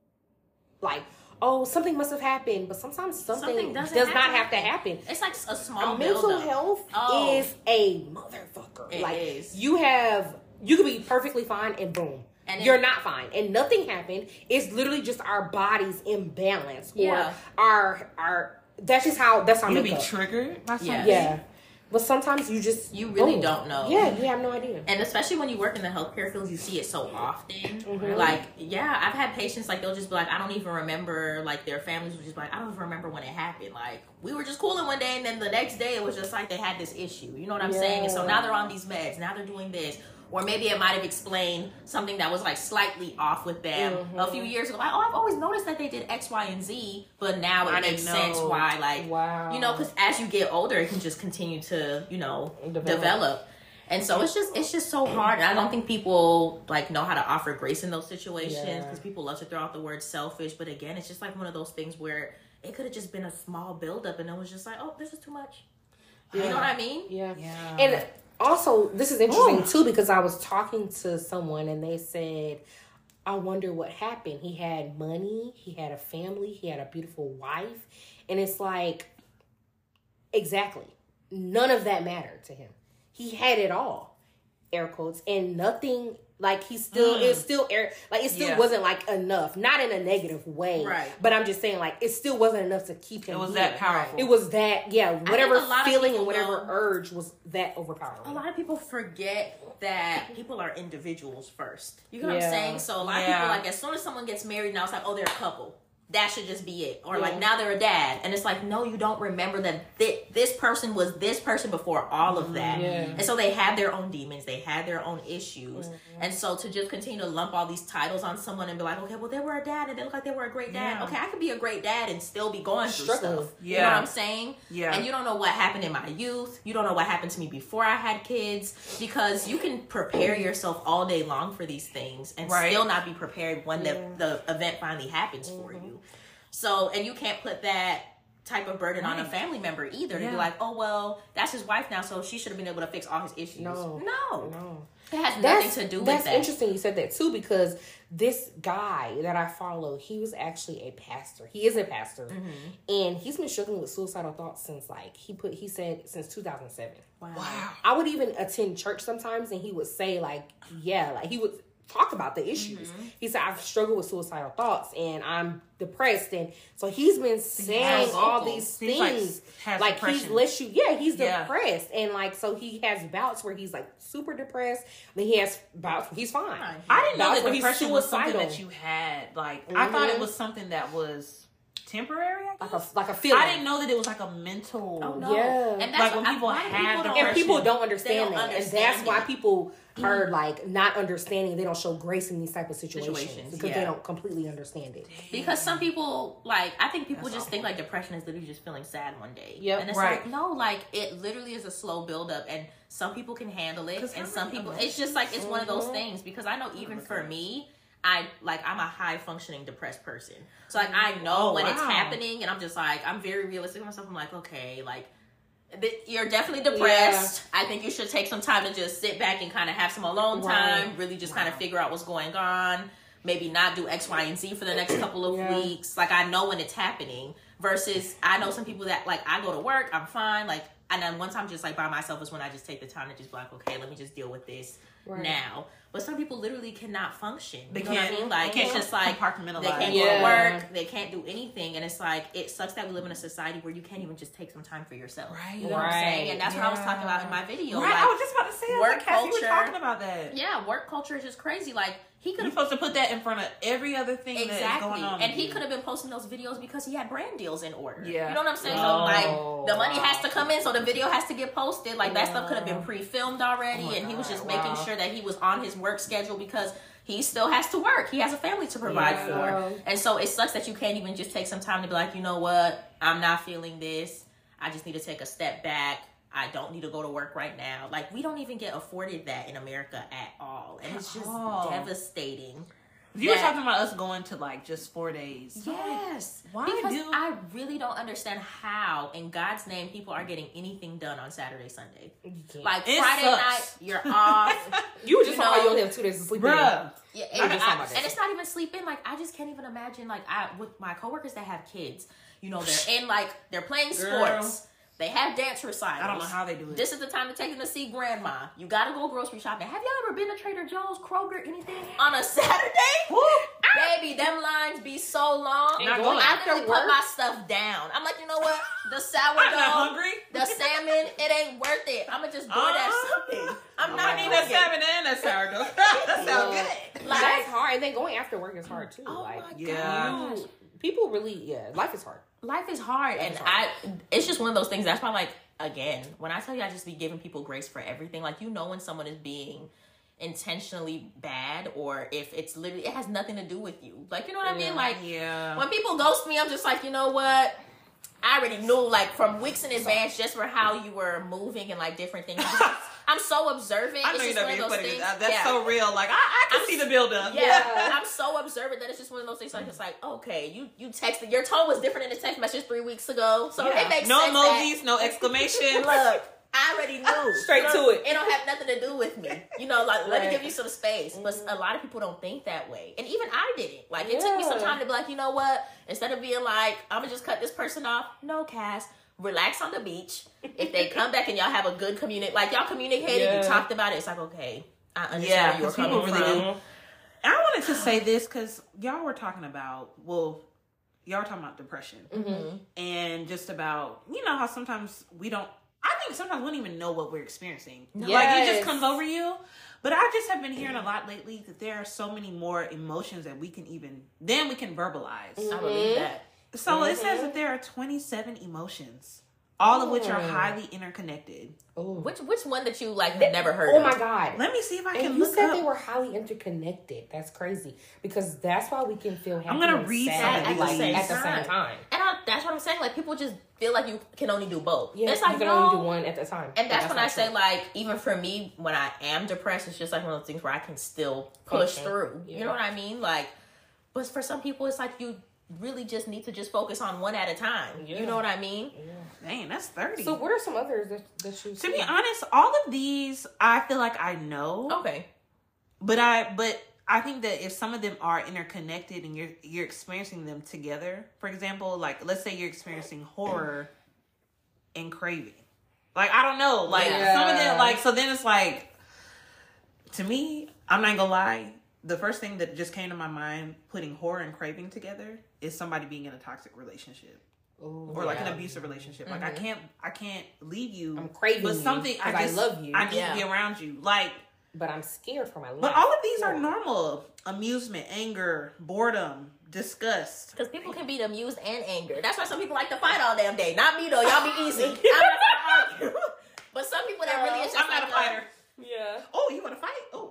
like, oh, something must have happened, but sometimes something, Something doesn't does have not to have to happen. happen. It's like a small A mental buildup. health Oh. is a motherfucker. It like is. you have, you could be perfectly fine and boom. And it- you're not fine, and nothing happened. It's literally just our bodies imbalance, or Yeah. our our. That's just how. That's how You I be make up. triggered by something. Yeah. Yeah, but sometimes you just You really boom. don't know. Yeah, you have no idea. And especially when you work in the healthcare field, you see it so often. Mhm. Like, yeah, I've had patients like they'll just be like, I don't even remember. Like their families will just be like, I don't even remember when it happened. Like we were just cooling one day, and then the next day it was just like they had this issue. You know what I'm saying? And so Yeah. now they're on these meds. Now they're doing this. Or maybe it might have explained something that was like slightly off with them Mhm. a few years ago. Like, oh, I've always noticed that they did X, Y, and Z, but now it I makes didn't sense know. why. Like, Wow. you know, because as you get older, it can just continue to, you know, Develop. develop. And so it's just it's just so hard. And I don't think people like know how to offer grace in those situations Yeah. because people love to throw out the word selfish. But again, it's just like one of those things where it could have just been a small buildup, and it was just like, oh, this is too much. You Yeah. know what I mean? Yeah. Yeah. And also, this is interesting Ooh. too, because I was talking to someone and they said, I wonder what happened. He had money, he had a family, he had a beautiful wife. And it's like, exactly. None of that mattered to him. He had it all, air quotes, and nothing. Like he still, mm. it's still air. Like it still yeah. wasn't like enough. Not in a negative way, right? But I'm just saying, like it still wasn't enough to keep him. It was here. that powerful. It was that, yeah. Whatever feeling and whatever know, urge was that overpowering. A lot of people forget that people are individuals first. You know yeah. what I'm saying? So a lot yeah. of people, like, as soon as someone gets married, now it's like, oh, they're a couple. That should just be it. Or, yeah. like, now they're a dad. And it's like, no, you don't remember that th- this person was this person before all of that. Yeah. And so they had their own demons. They had their own issues. Mm-hmm. And so to just continue to lump all these titles on someone and be like, okay, well, they were a dad and they look like they were a great dad. Yeah. Okay, I could be a great dad and still be going through Struggling. stuff. Yeah. You know what I'm saying? Yeah. And you don't know what happened in my youth. You don't know what happened to me before I had kids. Because you can prepare yourself all day long for these things and right. still not be prepared when yeah. the, the event finally happens mm-hmm. for you. So, and you can't put that type of burden right. on a family member either to yeah. be like, oh, well, that's his wife now, so she should have been able to fix all his issues. No. No. No. It has that's, nothing to do with that's that. That's interesting you said that too, because this guy that I follow, he was actually a pastor. He is a pastor. Mm-hmm. And he's been struggling with suicidal thoughts since like, he put, he said since two thousand seven. Wow. wow. I would even attend church sometimes and he would say like, yeah, like he would talk about the issues. Mm-hmm. He said, I've struggled with suicidal thoughts and I'm depressed. And so he's been saying he's all these he's things. Like, like he's let you, yeah, he's yeah. depressed. And like, so he has bouts where he's like super depressed. Then he has bouts where he's fine. I didn't know bouts that depression was something suicidal. that you had. Like, Mm-hmm. I thought it was something that was temporary, I like a like a feeling. I didn't know that it was like a mental. Oh, no. Yeah, and that's like what, when people I, have people depression, and people don't understand don't that, understand and that's it. why people are like not understanding. They don't show grace in these type of situations, Situations, because yeah. they don't completely understand it. Because some people, like, I think people That's just awful. think like depression is literally just feeling sad one day. Yep. And it's Right. like, no, like, it literally is a slow buildup, and some people can handle it, 'Cause and how some many people, emotions? it's just like, it's one of those Mhm. things, because I know even for me, I, like, I'm a high functioning depressed person. So, like, I know Oh, when wow. it's happening, and I'm just like, I'm very realistic with myself. I'm like, okay, like, th- you're definitely depressed. Yeah. I think you should take some time to just sit back and kind of have some alone time, Right. really just Wow. kind of figure out what's going on. Maybe not do X, Y, and Z for the next couple of Yeah. weeks. Like, I know when it's happening. Versus, I know some people that, like, I go to work, I'm fine. Like, and then once I'm just, like, by myself is when I just take the time to just be like, okay, let me just deal with this Right. now. But some people literally cannot function. They You know what I can't- mean? Like, they it's can't just like, compartmentalize. they can't Yeah. go to work, they can't do anything. And it's like, it sucks that we live in a society where you can't even just take some time for yourself. Right. You know what I'm saying? And that's what I was Yeah. talking about in my video. Right, Like, I was just about to say, I was work like, Cassie, you were culture- talking about that. yeah, work culture is just crazy. Like, he could You're have supposed to put that in front of every other thing that's exactly, going on. and with he you. could have been posting those videos because he had brand deals in order. Yeah. You know what I'm saying? Oh, So like, the money wow. has to come in, so the video has to get posted. Like that stuff could have been Yeah. pre-filmed already, Oh my and he was just God, making wow. sure that he was on his work schedule because he still has to work. He has a family to provide Yeah. for, and so it sucks that you can't even just take some time to be like, you know what, I'm not feeling this. I just need to take a step back. I don't need to go to work right now. Like, we don't even get afforded that in America at all, and it's just Oh. devastating. You were that- talking about us going to like just four days. Yes. Why because do- I really don't understand how, in God's name, people are getting anything done on Saturday, Sunday. You can't. Like, It Friday sucks. night, you're off. you were just you talking about know- you only have two days to sleep in. Bruh. Yeah, We were and, just I- talking about that. and it's not even sleep in. Like, I just can't even imagine, like, I with my coworkers that have kids, you know, they're in, like, they're playing Girl. sports. They have dance recitals. I don't know how they do it. This is the time to take them to see grandma. You gotta go grocery shopping. Have y'all ever been to Trader Joe's, Kroger, anything on a Saturday? Woo. Baby, them lines be so long. Not I going after literally work. put my stuff down. I'm like, you know what? The I'm not sourdough, hungry. the salmon, it ain't worth it. I'ma just do Uh-uh. that something. I'm I not need doing that it. salmon and that sourdough. That sounds good. Like, That's hard, and then going after work is hard too. oh like, my Yeah. gosh. you- people really, yeah, life is hard. Life is hard, Life and is hard. I. It's just one of those things. That's why, like, again, when I tell you, I just be giving people grace for everything. Like, you know, when someone is being intentionally bad, or if it's literally, it has nothing to do with you. Like, you know what I Yeah. mean? Like, Yeah. when people ghost me, I'm just like, you know what? I already knew, like, from weeks in advance, just for how you were moving and like different things. I'm, just- I'm so observant. I know it's you're just not one being of those funny. things. That- That's Yeah. so real. Like I, I can I'm see the build up. Yeah, Yeah. I'm so observant that it's just one of those things. Like, it's like, okay, you you texted, your tone was different in the text message three weeks ago, so Yeah. it makes no sense. emojis, no that, exclamation. Look, I I already knew. Straight you to know, it. It don't have nothing to do with me. You know, like let Right. me give you some space. But Mhm. a lot of people don't think that way, and even I didn't. Like it took me some Yeah. time to be like, you know what? Instead of being like, I'm gonna just cut this person off. No, Cass. Relax on the beach. If they come back and y'all have a good communicate, like y'all communicated, Yeah. you talked about it. It's like okay, I understand Yeah, where you're 'cause coming people really from. do. I wanted to say this because y'all were talking about, well, y'all were talking about depression Mm-hmm. and just about, you know, how sometimes we don't, I think sometimes we don't even know what we're experiencing. Yes. Like, it just comes over you. But I just have been hearing a lot lately that there are so many more emotions that we can even, then we can verbalize. I believe that. So it says Mhm. that there are twenty-seven emotions, all of which are Mm. highly interconnected. Oh. Which which one that you like have never heard Oh of? my God. Let me see if I can And you look said up. they were highly interconnected. That's crazy because that's why we can feel happy. I'm gonna and read sad some of at the like, same at the time. same time. And I, that's what I'm saying. Like people just feel like you can only do both. Yeah, it's like you can no. only do one at the time. And that's But when I not say true. like even for me when I am depressed, it's just like one of those things where I can still push Function. through. Yeah. You know what I mean? Like, but for some people, it's like you really just need to just focus on one at a time. Yeah. You know what I mean? Yeah. Dang, that's thirty. So what are some others that, that you To be honest, all of these I feel like I know, Okay. but I but I think that if some of them are interconnected and you're you're experiencing them together, for example, like let's say you're experiencing horror and craving, like I don't know, like Yeah. some of them, like so then it's like to me, I'm not gonna lie. The first thing that just came to my mind, putting horror and craving together, is somebody being in a toxic relationship. Ooh, Or like yeah. an abusive relationship. Like I can't, I can't leave you. I'm craving but you something I 'cause I just love you. I need Yeah. to be around you. Like, But I'm scared for my life. but all of these are Yeah. normal: amusement, anger, boredom, disgust. Because people can be amused and angered. That's why some people like to fight all damn day. Not me though. Y'all be easy. I'm not gonna argue. But some people that really is just I'm not like a fighter. Yeah. Oh, you want to fight? Oh,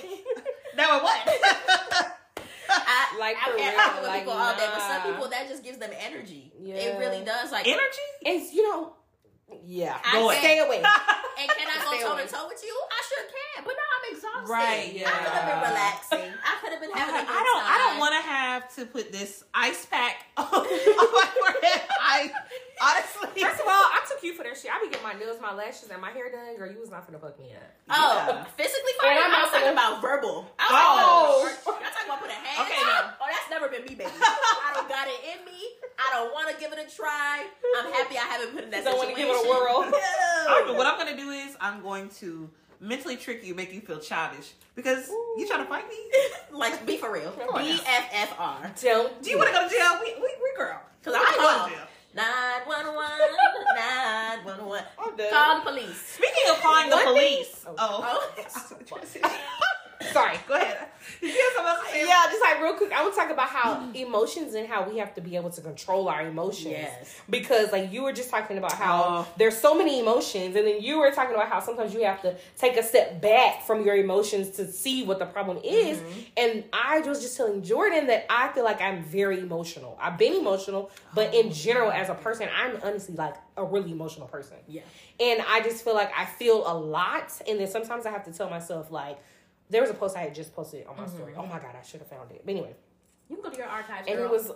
now what? I, Like, I for can't real, argue with like, people all day, but some nah. people that just gives them energy. Yeah. It really does. Like Energy? It's, you know, yeah. I Go can't- stay away. And can I go Stay toe away. to toe with you? I sure can, but now I'm exhausted. Right, I could have been yeah. relaxing. I could have been I having a don't. good I don't, I don't time. want to have to put this ice pack on, on my forehead. I honestly. First of all, I took you for that shit. I be getting my nails, my lashes, and my hair done. Girl, you was not finna fuck me up. Oh, Yeah. physically And fine. I'm I was not talking gonna- about verbal. I was Oh. talking about, y'all talking about putting hands Okay, on? no. Oh, that's never been me, baby. I don't got it in me. I don't want to give it a try. I'm happy I haven't put in that Don't wanna situation. give it a whirl. Okay, No. what I'm gonna do is I'm going to mentally trick you, make you feel childish because you trying to fight me. Like, be for real. on B F F R. Don't. Do you want to go to jail? We, we, we girl. Because I I ain't going call to jail. nine one one, nine one one. I'm done. Call the police. Speaking of calling the One thing- police, Oh. oh, Oh. Sorry. go ahead. Did you have something else to say? Yeah, just like real quick, I would talk about how emotions and how we have to be able to control our emotions. Yes. Because like you were just talking about how Oh. there's so many emotions, and then you were talking about how sometimes you have to take a step back from your emotions to see what the problem is. Mm-hmm. And I was just telling Jordan that I feel like I'm very emotional. I've been emotional, but in general, as a person, I'm honestly like a really emotional person. Yeah. And I just feel like I feel a lot, and then sometimes I have to tell myself like, there was a post I had just posted on my story. Oh my god, I should have found it. But anyway, You can go to your archives, and girl. it was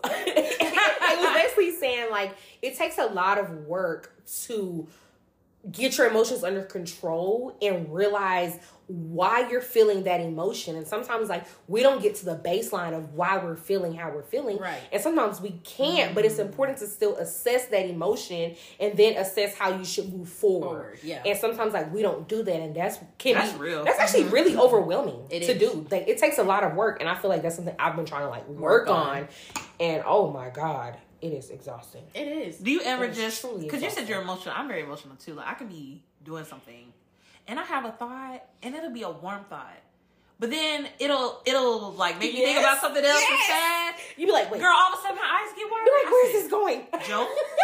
it was basically saying like it takes a lot of work to get your emotions under control and realize why you're feeling that emotion. And sometimes like we don't get to the baseline of why we're feeling how we're feeling. Right. And sometimes we can't, but it's important to still assess that emotion and then assess how you should move forward. Forward, yeah. And sometimes like we don't do that, and that's can That's be, real. That's actually really overwhelming It to is. do. Like it takes a lot of work, and I feel like that's something I've been trying to like work, Work on. on. And oh my god, it is exhausting. It is. Do you ever It's just truly because you said exhausting. you're emotional? I'm very emotional too. Like I could be doing something, and I have a thought, and it'll be a warm thought, but then it'll it'll like make you think Yes. about something else Yes. that's sad. You be like, wait, Girl, all of a sudden my eyes get watery. you're like, I where's said, this going? Joe?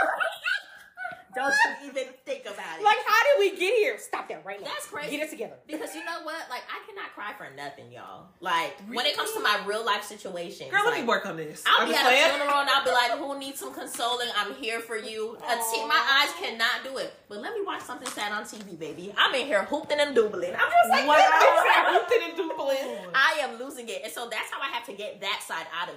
Don't you even think about it. Like, how did we get here? Stop that right now. That's crazy. Get it together. Because you know what? Like, I cannot cry for nothing, y'all. Like, when it comes to my real life situations. Girl, let like, me work on this. I'll I'm be just at a playing. funeral and I'll be like, who needs some consoling? I'm here for you. A te- my eyes cannot do it. But let me watch something sad on T V, baby. I'm in here hooping and doubling. I'm just like, Wow. I am losing it. And so that's how I have to get that side out of me.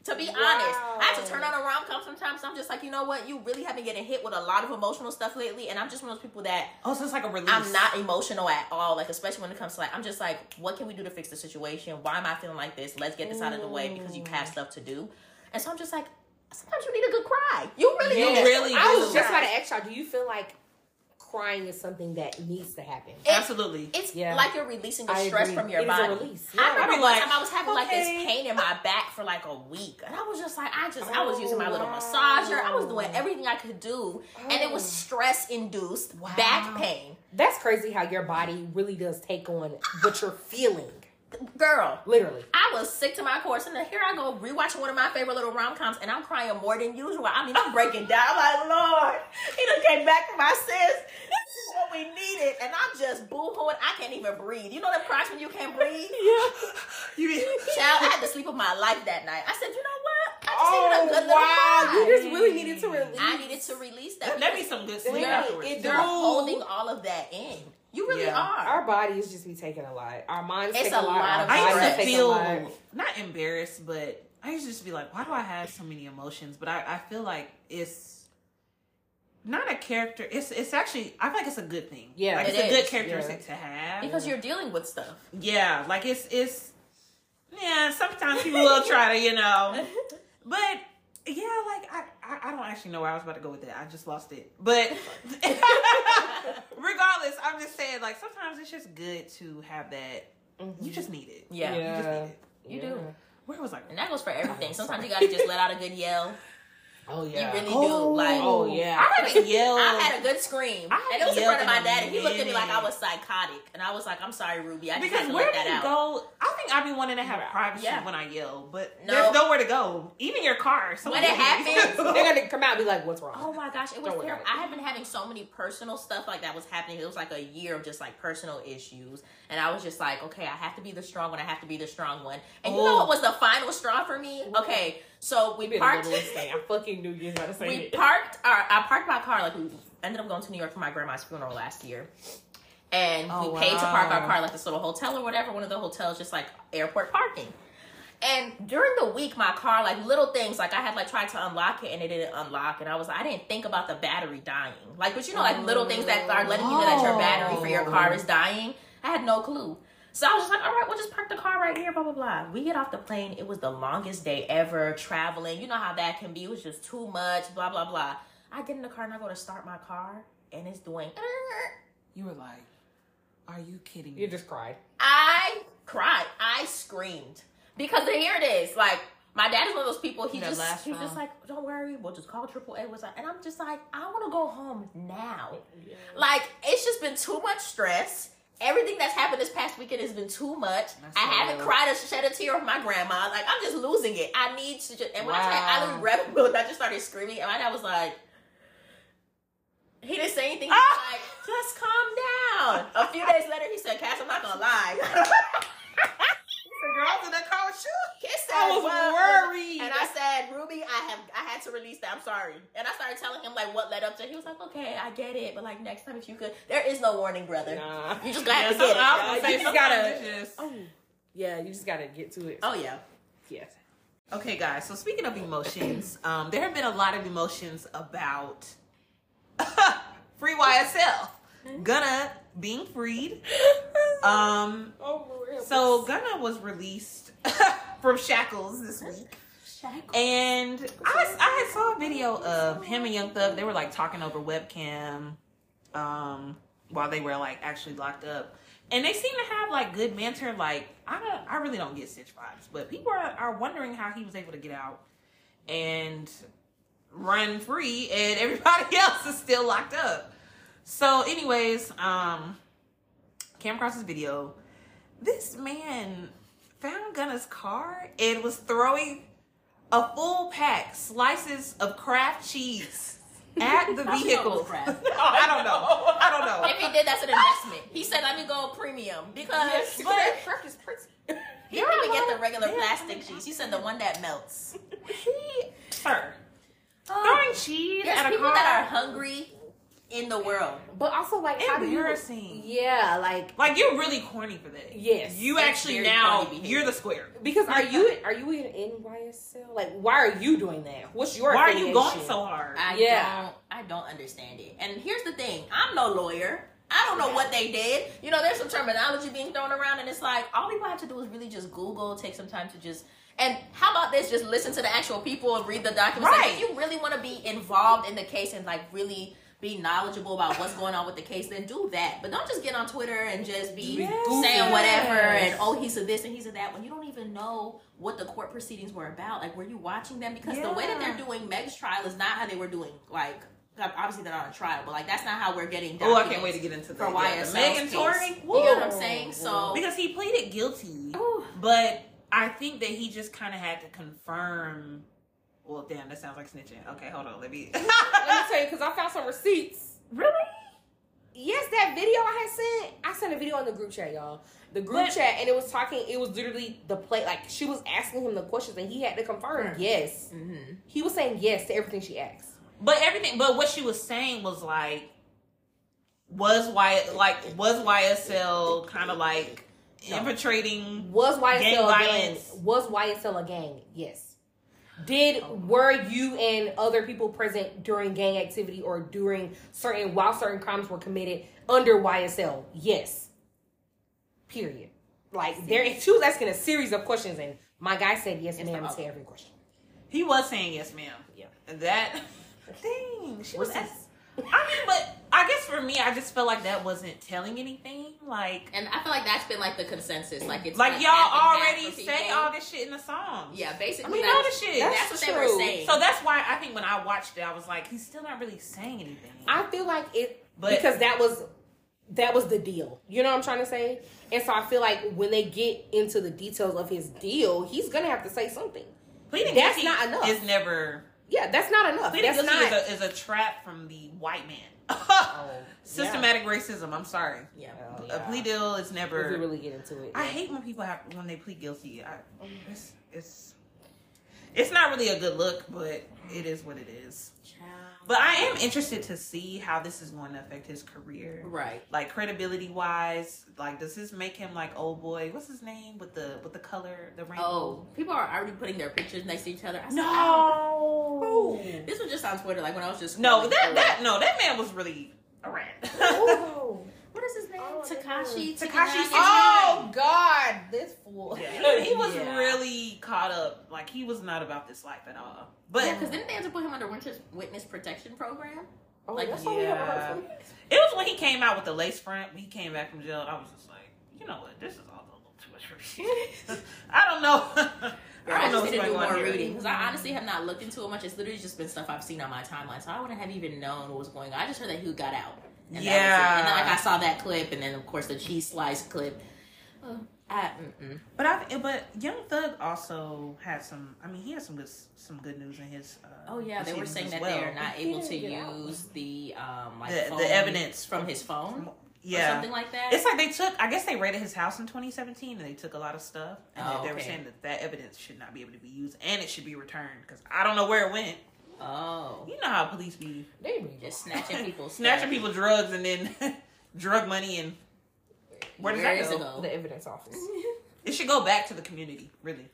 To be Wow. honest, I have to turn on a rom com sometimes. I'm just like, you know what? You really have been getting hit with a lot of emotional stuff lately, and I'm just one of those people that Oh, so it's like a release. I'm not emotional at all. Like, especially when it comes to like, I'm just like, what can we do to fix the situation? Why am I feeling like this? Let's get this out of the way because you have stuff to do. And so I'm just like, sometimes you need a good cry. You really, You need a- really I was do. just about to ask y'all, do you feel like crying is something that needs to happen? It- Absolutely. It's Yeah. like you're releasing the I stress agree. from your It is a body. release. I Yeah. remember I'd be one like, time I was having like this okay. pain in my back for like a week, and I was just like, I just, I was Oh, using my little wow. massager. I was doing everything I could do, and it was Oh. stress induced Wow. back pain. That's crazy how your body really does take on what you're feeling. Girl, Literally. I was sick to my core. And then here I go rewatching one of my favorite little rom coms, and I'm crying more than usual. I mean, I'm breaking down. I'm like, Lord, he done came back to my sis. This is what we needed, and I'm just boo-hooing. I can't even breathe. You know them cries when you can't breathe? Yeah. You Child, I had to sleep with my life that night. I said, you know what? I just Oh, needed a good little wow. cry. You just really needed to release. I needed to release that. That'd be some good sleep Yeah, afterwards. it You're do. holding all of that in. You really Yeah. are. Our bodies just be taking a lot. Our minds It's take a a lot. lot Our of I bodies used to take a feel lot. not embarrassed, but I used to just be like, why do I have so many emotions? But I, I feel like it's not a character. It's it's actually I feel like it's a good thing. Yeah, like it it's a good is. characteristic to have because you're dealing with stuff. Yeah, like it's it's yeah. Sometimes people will try to you know, but yeah, like I, I I don't actually know where I was about to go with that. I just lost it. But regardless, I'm just saying like sometimes it's just good to have that. You just need it. Yeah. You just need it. You Yeah. do. Where was I? And that goes for everything. Sometimes you gotta just let out a good yell. Oh You yeah. really Oh. do. Like, Oh yeah. I haven't yelled. I had a good scream. I And it was in yelled front of my in a dad, and he looked at me like I minute. was psychotic. And I was like, I'm sorry, Ruby. I just because had to where let do that you out. go? I think I be wanting to have privacy Yeah. when I yell, but No. there's nowhere to go. Even your car. When it happens, They're gonna come out and be like, "What's wrong?" Oh my gosh, it was Don't worry terrible. about it. I have been having so many personal stuff like that was happening. It was like a year of just like personal issues. And I was just like, okay, I have to be the strong one. I have to be the strong one. And you know Oh. what was the final straw for me? Okay, so we You parked. parked. I fucking knew you was about to say We it. parked our, I parked my car, like we ended up going to New York for my grandma's funeral last year. And Oh, we paid to park our wow. car like this little hotel or whatever, one of the hotels, just like airport parking. And during the week, my car, like little things, like I had like tried to unlock it and it didn't unlock. And I was, I didn't think about the battery dying. Like, but you know, like little things that are letting you know that your battery for your car is dying. I had no clue. So I was just like, all right, we'll just park the car right here, blah, blah, blah. We get off the plane. It was the longest day ever traveling. You know how that can be. It was just too much, blah, blah, blah. I get in the car and I go to start my car and it's doing. You were like, are you kidding me? You just cried. I cried. I screamed. Because here it is. Like, my dad is one of those people, he That just last he's just round. like, don't worry, we'll just call triple A. What's up? And I'm just like, I want to go home now. Like, it's just been too much stress. Everything that's happened this past weekend has been too much. That's I so haven't real. cried or shed a tear with my grandma. Like, I'm just losing it. I need to just, and when I Wow. said I literally rebel mode, I just started screaming. And my dad was like, he didn't say anything. He was Ah! like, just calm down. A few days later, he said, Cass, I'm not going to lie. The girls in that car with you? He said, I was "Well," worried. And I said, Ruby, I have I had to release that. I'm sorry. And I started telling him like what led up to it. He was like, okay, I get it. But like next time if you could, there is no warning, brother. Nah. You just gotta Yeah, have to some- get it. I was gonna Yeah, say, you just sometimes gotta- it's just- Oh, yeah. You just gotta get to it. Oh yeah. yes. Okay, guys. So speaking of emotions, um, there have been a lot of emotions about Free Y S L. Gunna being freed. Um, Oh, Lord. so Gunna was released from shackles this week. And I, I saw a video of him and Young Thug. They were like talking over webcam um, while they were like actually locked up. And they seem to have like good banter. Like I don't, I really don't get Stitch vibes, but people are, are wondering how he was able to get out and run free, and everybody else is still locked up. So, anyways, um, came across this video. This man found Gunna's car and was throwing a full pack slices of Kraft cheese at the How's he know it vehicle. was Kraft? I don't know. I don't know. If he did, that's an investment. He said, "Let me go premium because But Kraft is pretty. he didn't even get the regular Yeah. plastic cheese. He said the one that melts." He, sir, Oh. throwing cheese There's at a people car. that are hungry in the world. But also, like, how do you? Embarrassing. Yeah, like, Like, you're really corny for that. yes. You It's actually very now, corny you're the square. Because are you are you even in Y S L? Like, why are you doing that? What's your Why are you affiliation? going so hard? I Yeah. don't I don't understand it. And here's the thing, I'm no lawyer. I don't know what they did. You know, there's some terminology being thrown around, and it's like all people have to do is really just Google, take some time to just. And how about this? Just listen to the actual people and read the documents. Like, Right. if you really want to be involved in the case and like really be knowledgeable about what's going on with the case, then do that. But don't just get on Twitter and just be Yes. saying whatever and oh, he's a this and he's a that when you don't even know what the court proceedings were about. Like, were you watching them? Because the way that Yeah. they're doing Meg's trial is not how they were doing, like, obviously they're not on trial, but like that's not how we're getting Oh, I documents can't wait to get into for that. Y Yeah, S the L's Megan case. Tory. You get what I'm saying? So Because he pleaded guilty, Ooh. but I think that he just kind of had to confirm. Well, damn, that sounds like snitching. Okay, hold on, let me. Let me tell you, because I found some receipts. Really? Yes, that video I had sent. I sent a video in the group chat, y'all. The group But- chat, and it was talking. It was literally the play. Like, she was asking him the questions, and he had to confirm. Yes, mm-hmm. he was saying yes to everything she asked. But everything, but what she was saying was like, was Y like was Y S L kind of like No. infiltrating? Was Y S L Gang a gang? violence. Was Y S L a gang? Yes. Did were you and other people present during gang activity or during certain while certain crimes were committed under Y S L? Yes. Period. Like, there, she was asking a series of questions, and my guy said yes, Yes, ma'am, ma'am. to every question. He was saying yes, ma'am. Yeah. And that thing, she was. Receipts. Asking, I mean, but I guess for me, I just felt like that wasn't telling anything. Like, And I feel like that's been like the consensus. Like it's like not y'all half and half already for say people. all this shit in the songs. Yeah, basically. I mean, all that's, the shit. That's, That's what they were true. saying. So that's why I think when I watched it, I was like, he's still not really saying anything. I feel like it But- because that was that was the deal. You know what I'm trying to say? And so I feel like when they get into the details of his deal, he's gonna have to say something. Pleading That's guilty not enough. Is never. Yeah, that's not enough. Pleading That's guilty not. is, a, is a trap from the white man. Oh, Systematic racism. I'm sorry. yeah. yeah. A plea deal is If we never. really get into it, I yeah. hate when people have when they plead guilty. I, it's it's it's not really a good look, but it is what it is. But I am interested to see how this is going to affect his career. Right. Like credibility wise, like does this make him like old boy? What's his name with the with the color, the rainbow? Oh, people are already putting their pictures next to each other. I said, No. I don't- This was just on Twitter, like when I was just No, scrolling that through. that no, that man was really a rat. Oh, What is his name? Oh, Takashi. Tekashi Takashi. oh God, this fool. Yeah, he, he was Yeah. really caught up. Like he was not about this life at all. But Yeah, because didn't they have to put him under witness witness protection program? Oh, Like, that's all we have on yeah. our phone. it was when he came out with the lace front. When he came back from jail, I was just like, you know what? This is all a little too much for me. I don't know. Girl, I I don't know just need to what's do going on more here. reading because I honestly have not looked into it much. It's literally just been stuff I've seen on my timeline, so I wouldn't have even known what was going on. I just heard that he got out. And Yeah. that was it. And then like I saw that clip, and then of course the cheese slice clip. Uh, I, mm-mm. But I, but Young Thug also had some. I mean, he had some good, some good news in his. Uh, Oh yeah, they were proceedings saying as that well. they're not He able to didn't get out. use the um like The- the phone evidence from his phone or Yeah, something like that. it's like they took. I guess they raided his house in twenty seventeen, and they took a lot of stuff. And Oh, they, they were okay. saying that that evidence should not be able to be used, and it should be returned because I don't know where it went. Oh, You know how police be They be just snatching people's snatching stuff. people drugs and then drug money and where does Where that does go? it go? the evidence office. It should go back to the community, really.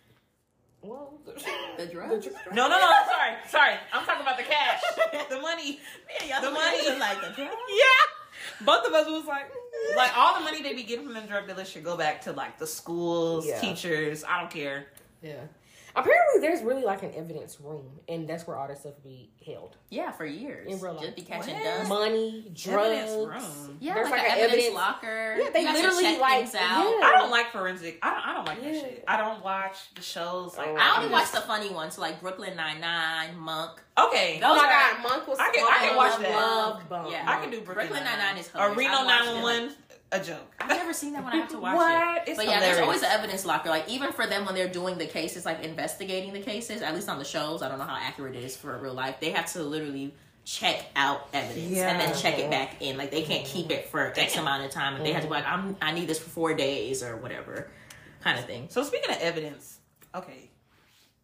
Well, The drugs. No, no, no. Sorry, sorry. I'm talking about the cash, the money. Yeah, The money. like the drugs. Yeah. both of us was like, Like all the money they be getting from the drug dealers should go back to like the schools, Yeah. teachers. I don't care. yeah. Apparently, there's really like an evidence room, and that's where all this stuff be held. Yeah, for years. In real life. Just be catching What? dust. Money, drugs. Evidence room. Yeah, There's like, like an an evidence, evidence- locker. Yeah, they You got to literally, check like, things out. yeah. I don't like forensic. I don't. I don't like that Yeah. shit. I don't watch the shows. Like Oh. I only I'm watch just- the funny ones, so like Brooklyn Nine Nine, Monk. Okay. Oh Those my are- God, Monk was. I can- I can watch love, that. Love Bum. Yeah. I can do Brooklyn, Brooklyn Nine-Nine is Or hilarious. Reno I watched nine one one. A joke. I've never seen that one. I have to watch What? it. It's but yeah, there's hilarious. always an evidence locker. Like even for them when they're doing the cases, like investigating the cases, at least on the shows. I don't know how accurate it is for real life. They have to literally check out evidence and then Yeah. check it back in. Like they can't keep it for X amount of time. Like, they have to be like, I'm, I need this for four days or whatever, kind of thing. So speaking of evidence, okay,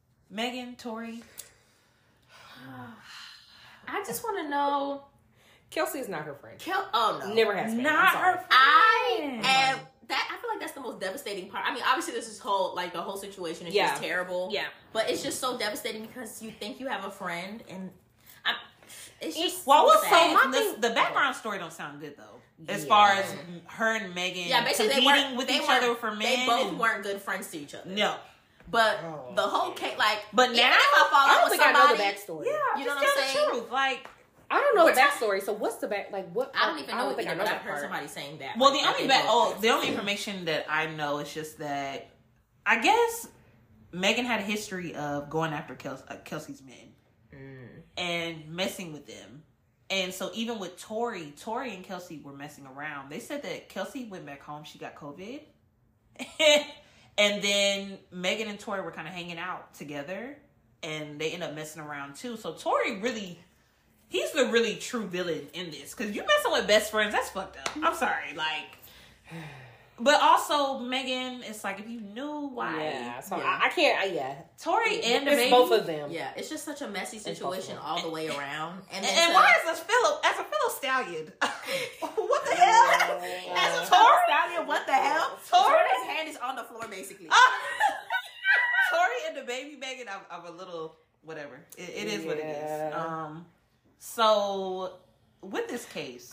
Megan, Tory. I just want to know. Kelsey is not her friend. Kel- oh no, Never has been. Not I'm sorry. her I friend. am that. I feel like that's the most devastating part. I mean, obviously, this is whole like the whole situation is Yeah. just terrible. Yeah. but it's just so devastating because you think you have a friend, and I'm, it's just Well, I so will sad. say My this, thing- the background story don't sound good though. As Yeah. far as her and Megan yeah, basically they competing weren't with they each weren't- other for men. They both and- weren't good friends to each other. No. But Oh. the whole case, like, But even now, if I fall I out don't with think I somebody, know the backstory. Yeah, You know just what I'm tell saying? the truth. Like, I don't know We're the talking- backstory. So what's the back? Like what? I don't even know it think either, I but know I've that heard part. somebody saying that. well, like, the that only they back, both- oh, the only information that I know is just that I guess Megan had a history of going after Kels- uh, Kelsey's men Mm. and messing with them. And so even with Tori, Tori and Kelsey were messing around. They said that Kelsey went back home. She got COVID. And then Megan and Tori were kind of hanging out together. And they end up messing around too. So Tori really, he's the really true villain in this. Because you messing with best friends, that's fucked up. I'm sorry. Like, but also Megan, it's like if you knew why. Yeah, so Yeah. I, I can't. I, yeah, Tori and the it's baby. both of them. Yeah, it's just such a messy both of situation them. all the way around. And, And, then and to- why is a fellow as a fellow stallion? What the hell? as a Tori? Taurus stallion, what the hell? Tori? Tori's hand is on the floor, basically. Tori and the baby Megan, I'm, I'm a little whatever. It, it is what it is. Yeah. Um, so with this case,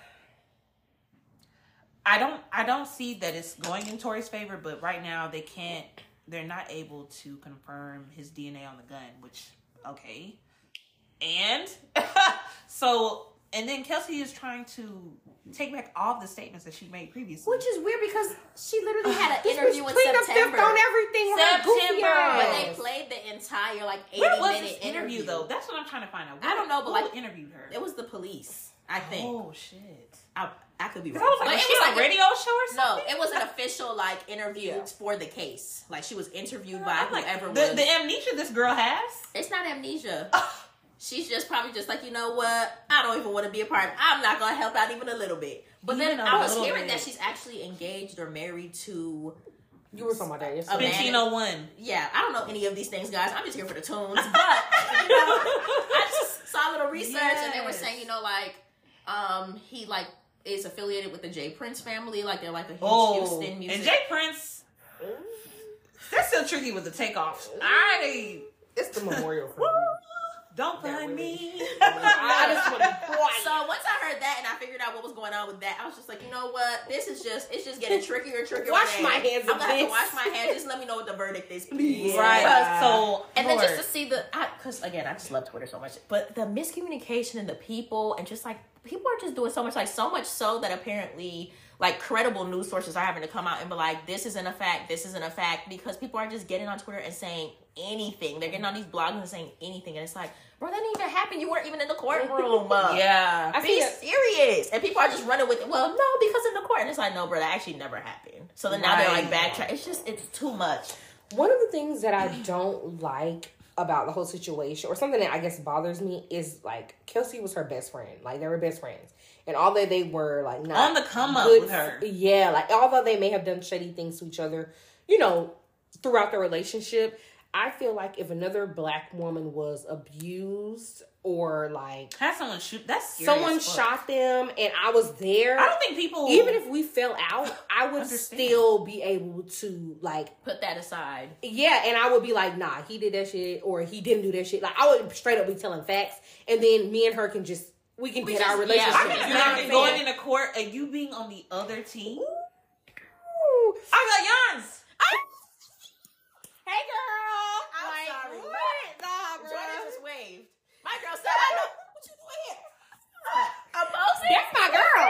I don't, I don't see that it's going in Tori's favor. But right now, they can't. They're not able to confirm his D N A on the gun. Which, okay, and so. And then Kelsey is trying to take back all of the statements that she made previously. Which is weird because she literally had an This interview bitch in pleading the September. fifth on everything. with her goofy September. ass. But they played the entire like eighty Where was minute this interview, interview though? That's what I'm trying to find out. I don't know, but, who like, interviewed her. It was the police, I think. Oh shit! I, I could be I wrong. was like, But was it she was on like a radio show or No, something? it was an official like interview Yeah. for the case. Like she was interviewed by I'm like, whoever the, was. the amnesia this girl has. It's not amnesia. She's just probably just like, you know what? I don't even want to be a part. I'm not gonna help out even a little bit. But Even then a I was little hearing bit. that she's actually engaged or married to. You were talking about that A yesterday. man. Fifteen oh one. Yeah, I don't know any of these things, guys. I'm just here for the tunes. But you know, I just saw a little research, and they were Yes. saying, you know, like, um, he like is affiliated with the J Prince family. Like they're like a huge Oh, Houston music. and Jay Prince. That's still tricky with the takeoff. I It's the memorial for me. don't That find really- me. I just want to quiet. So once I heard that and I figured out what was going on with that, I was just like, you know what? This is just, it's just getting trickier and trickier. Wash today. my hands I'm of gonna have to this. wash my hands. Just let me know what the verdict is, please. Right. Because- So And then just Lord. to see the, because again, I just love Twitter so much, but the miscommunication and the people and just like, people are just doing so much, like so much so that apparently like credible news sources are having to come out and be like, this isn't a fact, this isn't a fact, because people are just getting on Twitter and saying anything. They're getting on these blogs and saying anything. And it's like, bro, that didn't even happen. You weren't even in the courtroom. Uh, yeah. I Be think that- serious. And people are just running with it. Well, no, because in the court. And it's like, no, bro, that actually never happened. So then now they're like Right. backtrack. It's just, it's too much. one of the things that I don't like about the whole situation, or something that I guess bothers me, is like Kelsey was her best friend. Like they were best friends, and although they were like not On the come up good with her. f- yeah, like although they may have done shitty things to each other, you know, throughout their relationship, I feel like if another black woman was abused or like Had someone shoot. That's scary someone as fuck. shot them and I was there, I don't think people. even if we fell out, I would Understand. still be able to like. Put that aside. Yeah, and I would be like, nah, he did that shit, or he didn't do that shit. Like, I would straight up be telling facts, and then me and her can just, we can We get just- our yeah. relationship. I can You know what imagine I'm going saying? into court and you being on the other team. Ooh. I'm like, Jans. Hey, girl. I'm Like, sorry. what? Nah, bro. Jordan just waved. My girl said, I know. What you doing here? I'm posing. That's my girl.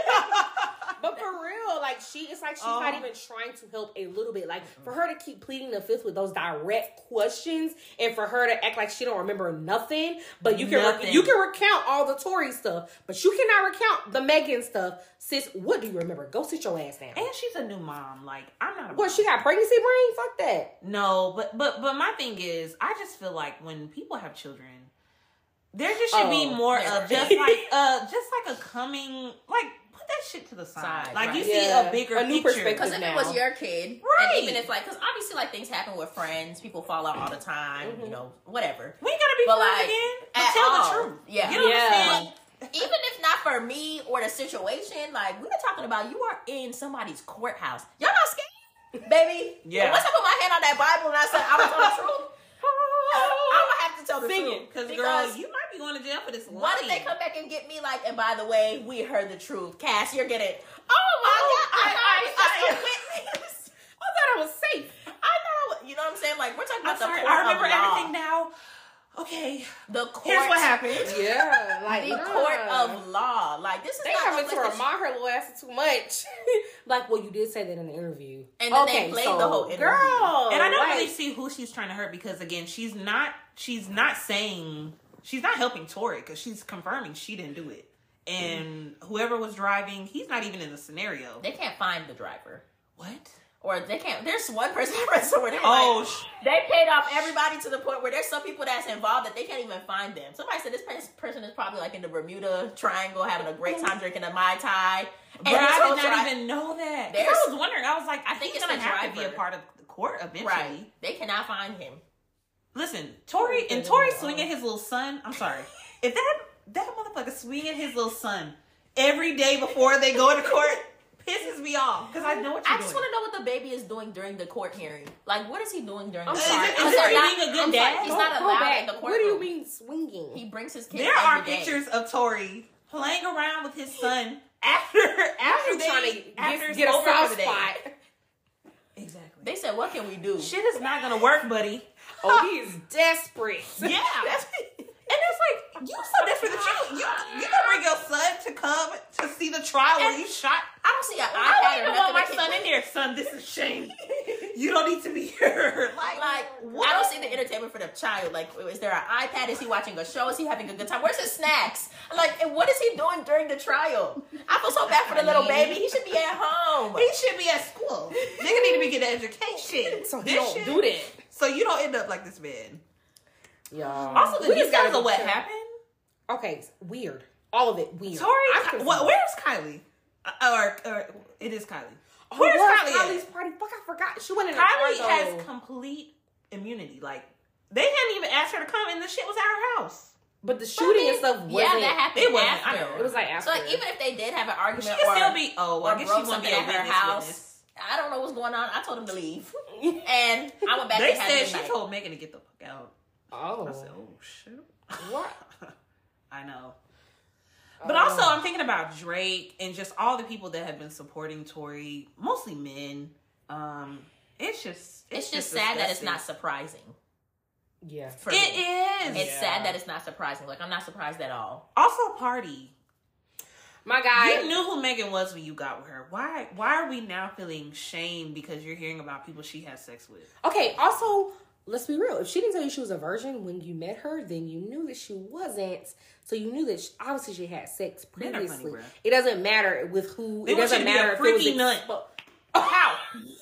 But for real, like, she, it's like she's Oh. not even trying to help a little bit. Like, for her to keep pleading the fifth with those direct questions, and for her to act like she don't remember nothing, but you can Nothing. you can recount all the Tory stuff, but you cannot recount the Megan stuff. Sis, what do you remember? Go sit your ass down. And she's a new mom. Like, I'm not a What, mom. she got pregnancy brain? Fuck that. No, but but but my thing is, I just feel like when people have children, there just should be Oh, more yeah. of just like uh just like a coming like put that shit to the side. Side, like right. you see Yeah. a bigger A new picture. perspective. Because if now. it was your kid, Right. and even if like, because obviously like things happen with friends, people fall out all the time, Mm-hmm. you know, whatever. We ain't gotta be But, friends like, again. But at tell all. the truth. Yeah. You know Yeah. what I'm saying? Even if not for a situation. Like, we were talking about you are in somebody's courthouse. Y'all not scared, baby? Yeah. Once I put my hand on that Bible and I said I was on the truth, I'm gonna have to tell the Sing truth. it, because girl, you might be going to jail for this. What if they come back and get me like? And by the way, we heard the truth. Cass, you're getting. Oh my Oh, god! I, I- I- I, I- witness. I thought I was safe. I know. You know what I'm saying? Like, we're talking I'm about sorry, the court I remember of law. everything now. Okay, The court. here's what happened. Yeah, like The nah. court of law. Like, this is They not having no to listen- remind her little ass too much. Like, well, you did say that in the interview. And then okay, they played so, the whole interview. Girl, And I don't like, really see who she's trying to hurt because again, she's not she's not saying she's not helping Tori because she's confirming she didn't do it. And whoever was driving, he's not even in the scenario. They can't find the driver. What? Or they can't. There's one person I read somewhere. They were Oh, like, sh- they paid off everybody to the point where there's some people that's involved that they can't even find them. Somebody said this pe- person is probably like in the Bermuda Triangle having a great time drinking a Mai Tai. but And I this did whole not tri- even know that. 'Cause There's- I was wondering. I was like, I think he's it's gonna the have to be a driver. part of the court eventually. Right. They cannot find him. Listen, Tori and Tori swinging his little son. I'm sorry, if that that motherfucker swinging his little son every day before they go into court pisses me off because I know what you're I just doing. want to know what the baby is doing during the court hearing. Like, what is he doing during I'm the sorry. court? Is it, is Because it they're being not- a good I'm dad? sorry, he's not Go allowed back. in the What do you courtroom. mean swinging? He brings his kids There are every day. pictures of Tori playing around with his son after after You're they trying to after get, it's get a over for soft the day. spot. Exactly. They said, what can we do? Shit is not gonna work, buddy. Oh, he is desperate. Yeah. That's, and it's like you so desperate that you you you gonna bring your son to come to see the trial where you shot. I don't see an I iPad don't or even nothing. want my that can- son in there, son. This is shame. You don't need to be here. Like, Like, what? I don't see the entertainment for the child. Like, is there an iPad? Is he watching a show? Is he having a good time? Where's his snacks? Like, and what is he doing during the trial? I feel so bad for the little baby. He should be at home. He should be at school. Nigga need to be getting education. So he This don't shit- do that. So you don't end up like this man. Y'all. Also, the We just details gotta of what be- happened. Okay, weird. All of it weird. Tori, I'm Ki- confused. what, where's Kylie? Uh, or, or it is Kylie. Oh, Where's where's Kylie? Kylie's at? party? Fuck, I forgot. She went in the Kylie car, has though. complete immunity. Like they hadn't even asked her to come, and the shit was at her house. But the shooting and stuff wasn't. Yeah, that happened it wasn't, I after. know. It was like after. So, like, even if they did have an She argument can or, still be. Oh, or I guess she broke won't be something a at her witness. house, witness. I don't know what's going on. I told him to leave. And I went back They and had said a she good night. told Megan to get the fuck out. Oh. I said, oh shit. What? I know. But Oh. also, I'm thinking about Drake and just all the people that have been supporting Tori, mostly men. Um, it's just, It's, it's, just just sad that it's disgusting. not surprising. Yeah. For It me. is. It's Yeah. sad that it's not surprising. Like, I'm not surprised at all. Also, Party. My guy. You knew who Megan was when you got with her. Why? Why are we now feeling shame because you're hearing about people she has sex with? Okay, also, let's be real. If she didn't tell you she was a virgin when you met her, then you knew that she wasn't. So you knew that she, obviously she had sex Men are funny, previously. bruh. It doesn't matter with who. They it want you doesn't to be a matter if it was freaky nut. expo- How? How?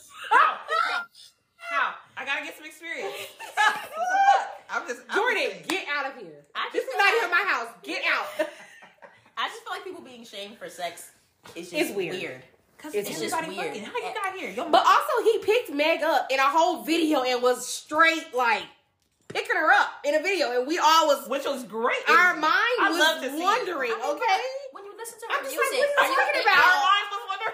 How? How? I gotta get some experience. What the fuck? I'm just I'm Jordan, just saying. get out of here. I This just is not feel even my house. Get out. I just feel like people being shamed for sex is just It's weird. weird. Cause It's just everybody weird. fucking. How you got here? Yo, But also, he picked Meg up in a whole video and was straight like picking her up in a video, and we all was which was great. our mind I was love to see it. wondering. I mean, Okay, When you listen to I'm her just music, like, what are you talking thinking- about? Our minds was wondering.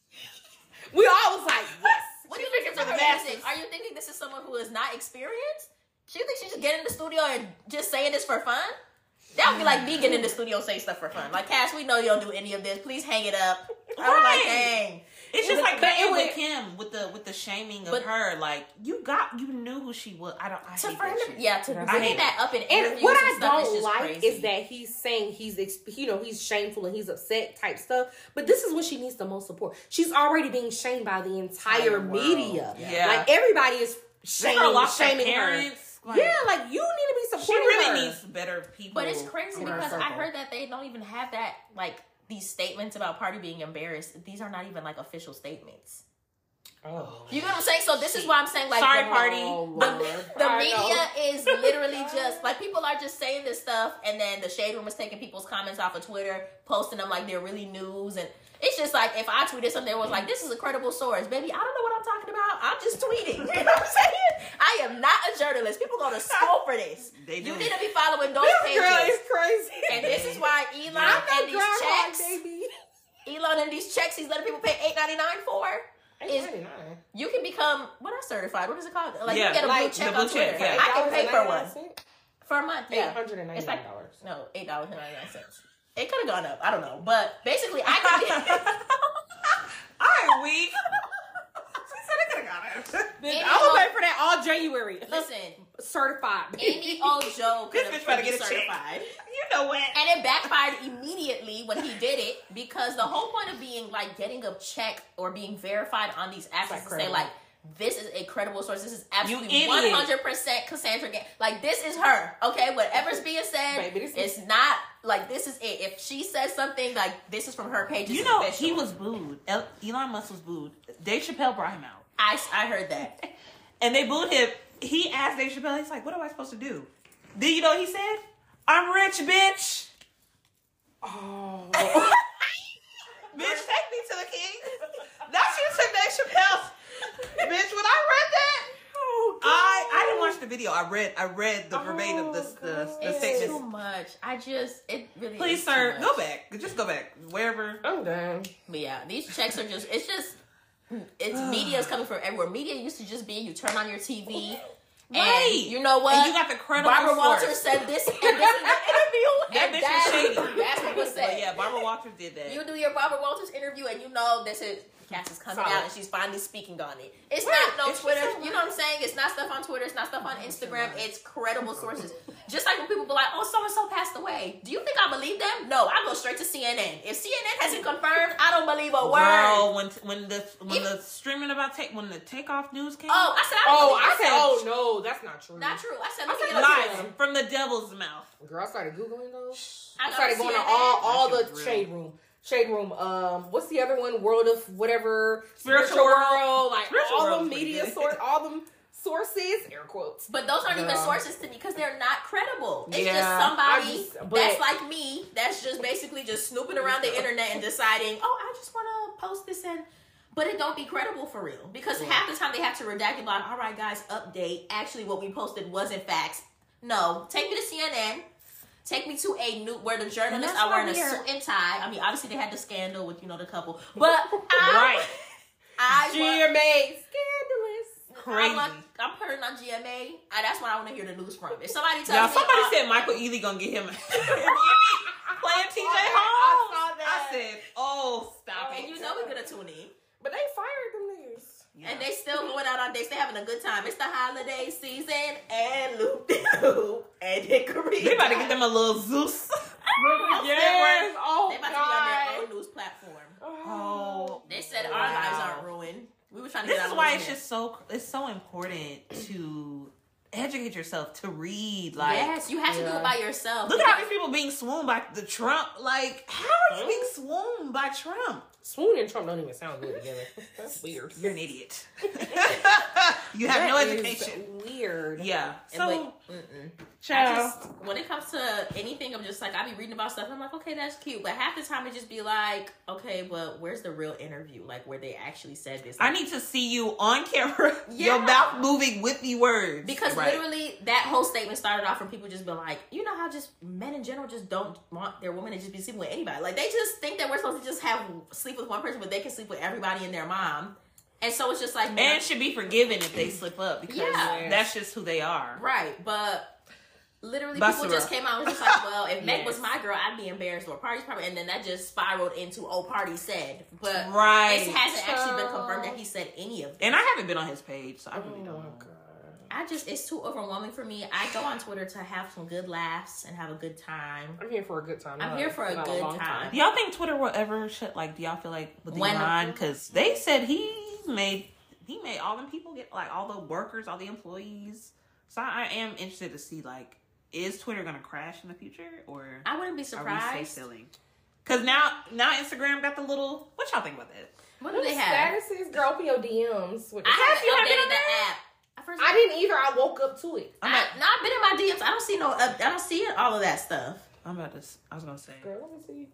we all was like, yes. When She's you listen thinking to for her the music, masses. are you thinking this is someone who is not experienced? Do you think she should get in the studio and just saying this for fun? That would be like me getting in the studio saying stuff for fun. Like, Cash, we know you don't do any of this. Please hang it up. I was like, Right. dang. It's It just was- like but that it with was- Kim with the with the shaming of But- her. Like you got, you knew who she was. I don't. I To hate for him that to, shit. yeah, to I bring hate that up in interviews And what and I stuff is don't just like crazy. is that he's saying he's, exp- you know, he's shameful and he's upset type stuff. But this is when she needs the most support. She's already being shamed by the entire Entire world. media. Yeah. Like everybody is She shaming, lost her shaming her. parents. Like, Yeah, like you need to be she supporting really her. needs better people. But it's crazy in her because I circle. heard that they don't even have that, like, these statements about Party being embarrassed. These are not even, like, official statements. Oh. You know what I'm saying? So this is why I'm saying, like, Sorry, the, Party. Oh, the, Lord. the I media know. is literally just, like, people are just saying this stuff, and then the Shade Room is taking people's comments off of Twitter, posting them like they're really news, and it's just like, if I tweeted something that was like, this is a credible source, baby, I don't know what I'm talking about. I'm just tweeting. You know what I'm saying? I am not a journalist. People go to school for this. They do. You need to be following those This pages. girl is crazy. And this is why Elon I'm and not these groundhog, checks, baby. one of these checks he's letting people pay eight ninety-nine for is you can become what are certified? What is it called? Like yeah, you get a like blue check blue on Twitter. check, yeah. I can pay for one for a month. Yeah, eight hundred and ninety nine dollars. Like, no, eight dollars and ninety nine cents. It could have gone up. I don't know, but basically, I can get. I'm weak. She said it could have gone up. I'm gonna pay for that all January. Listen, certified. Any old Joe could This bitch have better been get a check. certified. You know what? And it backfired immediately when he did it because the whole point of being like getting a check or being verified on these apps is to say like this is a credible source. This is absolutely one hundred percent Cassandra Ga- like this is her. Okay, whatever's being said, Baby, this it's not like this is it. If she says something like this is from her page, You know he was booed. El- Elon Musk was booed. Dave Chappelle brought him out. I I heard that. And they booed him. He asked Dave Chappelle, he's like, what am I supposed to do? Then you know what he said? I'm rich, bitch. Oh. Bitch, take me to the king. That's you took Dave Chappelle's. Bitch, when I read that, Oh, I I didn't watch the video. I read I read the verbatim, Oh, the, the, the It's statements. too much. I just it really. Please, is sir, too go much. back. Just go back. Wherever. I'm done. But yeah, these checks are just, it's just, it's media is coming from everywhere. Media used to just be you turn on your T V. And Right. you know what? And you got the credible Barbara source. Walters said this and this in the interview. That and bitch that's, was shady. That's what was But said. yeah, Barbara Walters did that. You do your Barbara Walters interview and you know this is, Cass is coming Solid. out and she's finally speaking on it. It's Right. not no It's Twitter. just so You know what I'm saying? It's not stuff on Twitter. It's not stuff on Instagram. It's credible sources. Just like when people be like, oh, so-and-so passed away. Do you think I believe them? No, I go straight to C N N. If C N N hasn't confirmed, I don't believe a word. Girl, when when the when Even- the streaming about take when the takeoff news came. Oh, I said, I Oh, don't I believe said, that. oh no, that's not true. Not true. I said, I let me said get a lies. lies from the devil's mouth. Girl, I started Googling those. I I started go to going to C N N. all, all That the shit's shade room. Shade room. Um, what's the other one? World of whatever. Spiritual World. Like Spiritual all World's the pretty media good. source, all them sources, air quotes. But those aren't even Girl. sources to me because they're not credible. It's Yeah, just I somebody just- but- that's like me that's just basically just snooping around the internet and deciding, oh, I just want to post this and. But it don't be credible for real because half the time they have to redact it like, all right, guys, update. Actually, what we posted wasn't facts. No, take me to C N N. Take me to a new where the journalists that's are wearing why a we are- suit and tie. I mean, obviously they had the scandal with you know the couple, but I, Right. I want, G M A scandalous. Crazy. I want, I'm putting on G M A. I, that's what I want to hear the news from. If somebody tells Now me, somebody uh, said Michael Ealy gonna get him playing T J I Hall. saw that. I said, oh, stop and it. you know we're gonna tune in. But they fired them niggas. And they still going out on dates. They having a good time. It's the holiday season and loop de loop and hickory. They about to get them a little Zeus. Yes. Oh They about God. to be on their own news platform. Oh, They said our Wow. lives aren't ruined. We were trying to this get is out why of it's this. just so it's so important to educate yourself, to read. Like, yes, you have to do Yeah. it by yourself. look at how these people being swooned by the Trump. Like, how are you being swooned by Trump? Swoon and Trump don't even sound good together. That's weird. You're an idiot. You have That no is education. Weird. Yeah. And So, like, mm-mm. I child. just, when it comes to anything, I'm just like, I be reading about stuff. And I'm like, okay, that's cute. But half the time, it just be like, okay, but where's the real interview? Like, where they actually said this. I need to see you on camera, Yeah. your mouth moving with the words. Because Right. literally, that whole statement started off from people just being like, you know how just men in general just don't want their women to just be sleeping with anybody. Like, they just think that we're supposed to just have sleep with one person, but they can sleep with everybody and their mom. And so it's just like, and should be forgiven if they slip up because Yeah. that's just who they are. right, but literally Basura. people just came out and was just like, well, if Meg Yes. was my girl, I'd be embarrassed, or Party's probably, and then that just spiraled into, oh, Party said. But Right. it hasn't actually been confirmed that he said any of it. And I haven't been on his page, so I really Oh don't my know. God. I just, it's too overwhelming for me. I go on Twitter to have some good laughs and have a good time. I'm here for a good time. I'm not- here for a not good long time. Do y'all think Twitter will ever shut? Like, do y'all feel like with When- Elon? Because they said he made he made all them people get like all the workers, all the employees. So I am interested to see like, is Twitter gonna crash in the future or I wouldn't be are we surprised. safe sailing? Because now now Instagram got the little. What y'all think about that? What do they have? Statuses, girl, open your D Ms. With I haven't you haven't updated done the app. I, first, I didn't either. I woke up to it. I'm I, about, no, I've been in my D Ms. I don't see no. Up, I don't see all of that stuff. I'm about to. I was gonna say. Girl, let me see.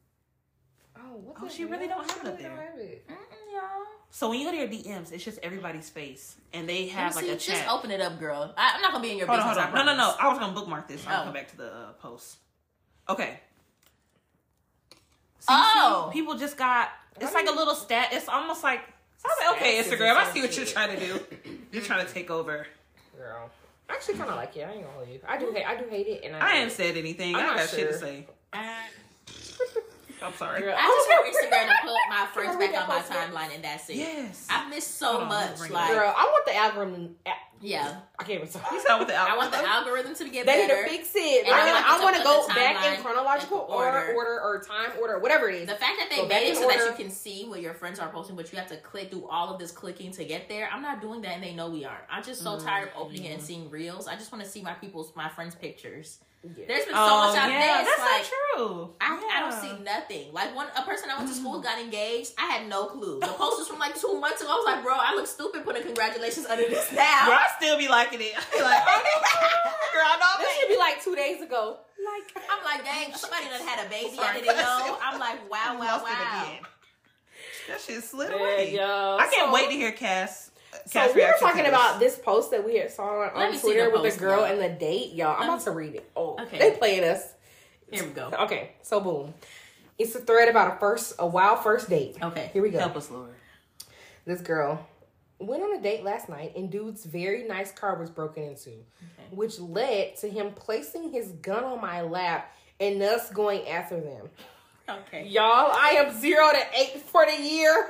Oh, what? Oh, the she really hell? don't have She it really there. don't have it. Mm-mm, y'all. So when you go to your D Ms, it's just everybody's face, and they Let have me like see. a Just chat. open it up, girl. I, I'm not gonna be in your Hold on, business. hold on. I No, no, no. promise. I was gonna bookmark this. I'll Oh. come back to the uh, post. Okay. So you Oh. see, people just got. It's like a little stat. It's almost like. So I was like, okay, Instagram. I see what you're trying to do. You're trying to take over. Girl, I actually kind of like it. I ain't gonna hold you. I do hate. I do hate it, and I. I ain't said anything. I'm I not got shit to sure. say. I'm sorry. Girl, I just want Instagram to put my friends Can I read back on my that post? timeline, and that's it. Yes. I miss so Hold on, much. bring it Like, Girl, I want the algorithm. yeah, I can't even talk. You saw with the I want the algorithm? algorim to get They need better. to fix it. And Right? I want I to want to put go the back timeline in chronological in order, order. order, or time order, whatever it is. The fact that they Go back made it in so that order. you can see what your friends are posting, but you have to click through all of this clicking to get there. I'm not doing that, and they know we aren't. I'm just so Mm, tired of opening it and yeah. seeing reels. I just want to see my people's, my friends' pictures. Yeah. There's been so Oh, much I've yeah, missed. that's Like, not true. I, I don't Yeah. see nothing. Like one a person I went to school got engaged. I had no clue. The post was from like two months ago. I was like, bro, I look stupid putting congratulations under this now. Girl, I still be liking it. I be like, girl, I know. This should be like two days ago. Like, I'm like, dang, somebody done had a baby. I Sorry. didn't know. I'm like, wow, I wow, lost it wow. again. That shit slid there away. you go. I can't So- wait to hear Cass. So Cass we were reaction talking to about this post that we had saw on, Let on me see Twitter the with post, the girl y'all. and the date. Y'all, I'm Let about me- to read it. Oh, Okay. they playing us. Here we go. Okay, so boom. It's a thread about a first, a wild first date. Okay. Here we go. Help us, Lord. This girl went on a date last night and dude's very nice car was broken into, Okay. which led to him placing his gun on my lap and us going after them. Okay. Y'all, I am zero to eight for the year.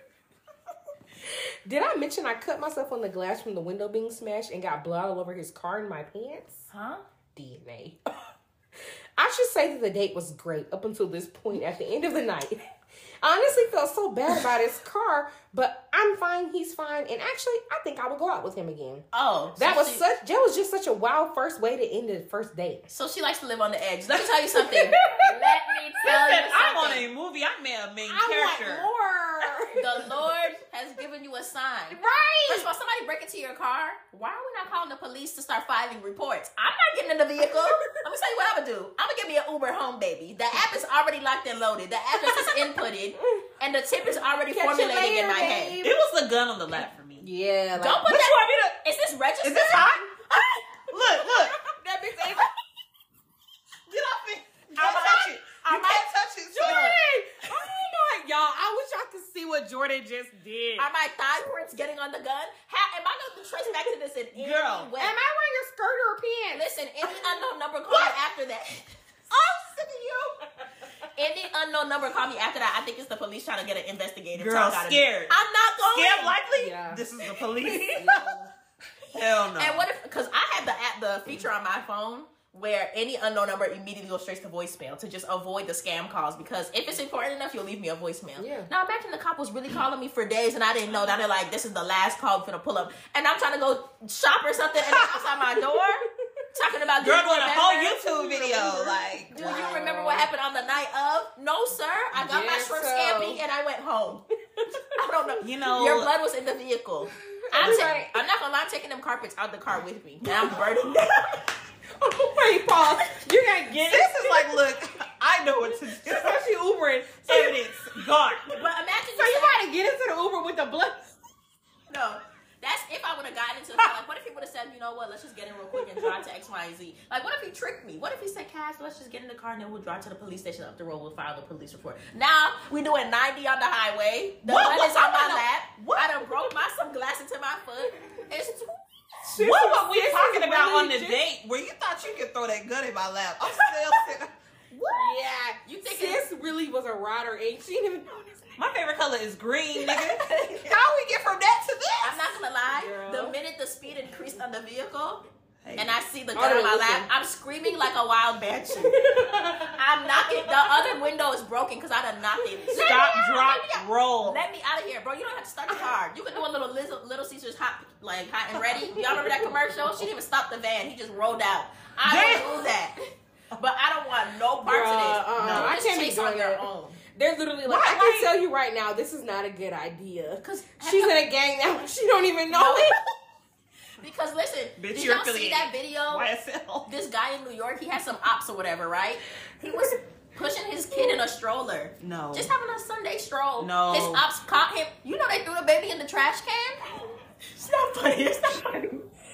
Did I mention I cut myself on the glass from the window being smashed and got blood all over his car and my pants? Huh? D N A. I should say that the date was great up until this point at the end of the night. I honestly felt so bad about his car, but I'm fine, he's fine, and actually, I think I would go out with him again. Oh. so That was she, such, that was just such a wild first way to end the first date. So she likes to live on the edge. Let me tell you something. Let me tell you Listen, I'm on something. a movie. I met a main I character. want more. The Lord has given you a sign. Right. First of all, somebody break into your car. Why are we not calling the police to start filing reports? I'm not getting in the vehicle. Let me tell you what I'm gonna do. I'm gonna get me an Uber home, baby. The app is already locked and loaded. The address is inputted, and the tip is already Catch you formulating in later, my head. babe. It was the gun on the lap for me. Yeah. Like, Don't put Which that. one? Me to- Is this registered? Is this hot? Look, look. that bitch ain't. Get off me. I Don't might- touch it. I You might- can't touch it. sir. Jordan! Oh my, y'all, I wish y'all could see what Jordan just did. Are my thigh prints getting on the gun? How, am I going to trace back to this in any Girl. way? Am I wearing a skirt or pants? Listen, any unknown number call me after that. I'm sick of you. Any unknown number call me after that. I think it's the police trying to get an investigative Girl, talk out of scared. me. I'm not going. Scam likely? Yeah. This is the police. Hell no. And what if? Because I had the app, the feature on my phone where any unknown number immediately goes straight to voicemail to just avoid the scam calls. Because if it's important enough, you'll leave me a voicemail. Yeah. Now imagine the cop was really calling me for days and I didn't know that. They're like, "This is the last call I'm gonna pull up," and I'm trying to go shop or something, and it's outside my door talking about Girl getting doing a more whole members. YouTube video. Like, Do you remember what happened on the night of? No, sir. I got my Yes, shrimp so. scampi and I went home. I don't know. You know- your blood was in the vehicle. I'm, ta- I'm not gonna lie. I'm taking them carpets out the car with me, and I'm burning them. Oh, wait, Paul. You gotta get this it. is like, look, I know what to do. Especially Ubering. So, Evidence gone. But imagine so you you gotta get into the Uber with the blood. no. That's if I would have gotten into the car. Like, what if he would have said, you know what, let's just get in real quick and drive to X, Y, and Z. Like, what if he tricked me? What if he said, Cass, let's just get in the car and then we'll drive to the police station up the road. We'll file the police report. Now we doing ninety on the highway. The What? gun What? is on I my wanna- lap. what? I done broke my sunglasses to my foot. It's too. This What is- were we this talking is about really on the just- date where you thought you could throw that gun in my lap? I'm still sitting. What? Yeah. You think Sis really was a rider, ain't she? Didn't even know this. My favorite color is green, nigga. How we get from that to this? I'm not gonna lie. Girl. The minute the speed increased on the vehicle, Hey. and I see the Oh, gun on my listen. lap, I'm screaming like a wild banshee. I'm knocking. The other window is broken because I done knocked it. Let Stop, me out, drop, let me out. roll. Let me out of here, bro. You don't have to start the car. You can do a little Little, little Caesars hot, like hot and ready. Y'all remember that commercial? She didn't even stop the van. He just rolled out. I don't do that. But I don't want no parts Bruh, of this. uh-uh. No, I just can't be chase on doing your that. own. They're literally like, Why- I why- can tell you right now, this is not a good idea. Because She's in a gang now. She don't even know No. it. Because listen, Bitch, did you're y'all see affiliated. that video? Y S L. This guy in New York, he had some ops or whatever, right? He was pushing his kid in a stroller. No. Just having a Sunday stroll. No. His ops caught him. You know they threw the baby in the trash can? It's not funny. It's not funny.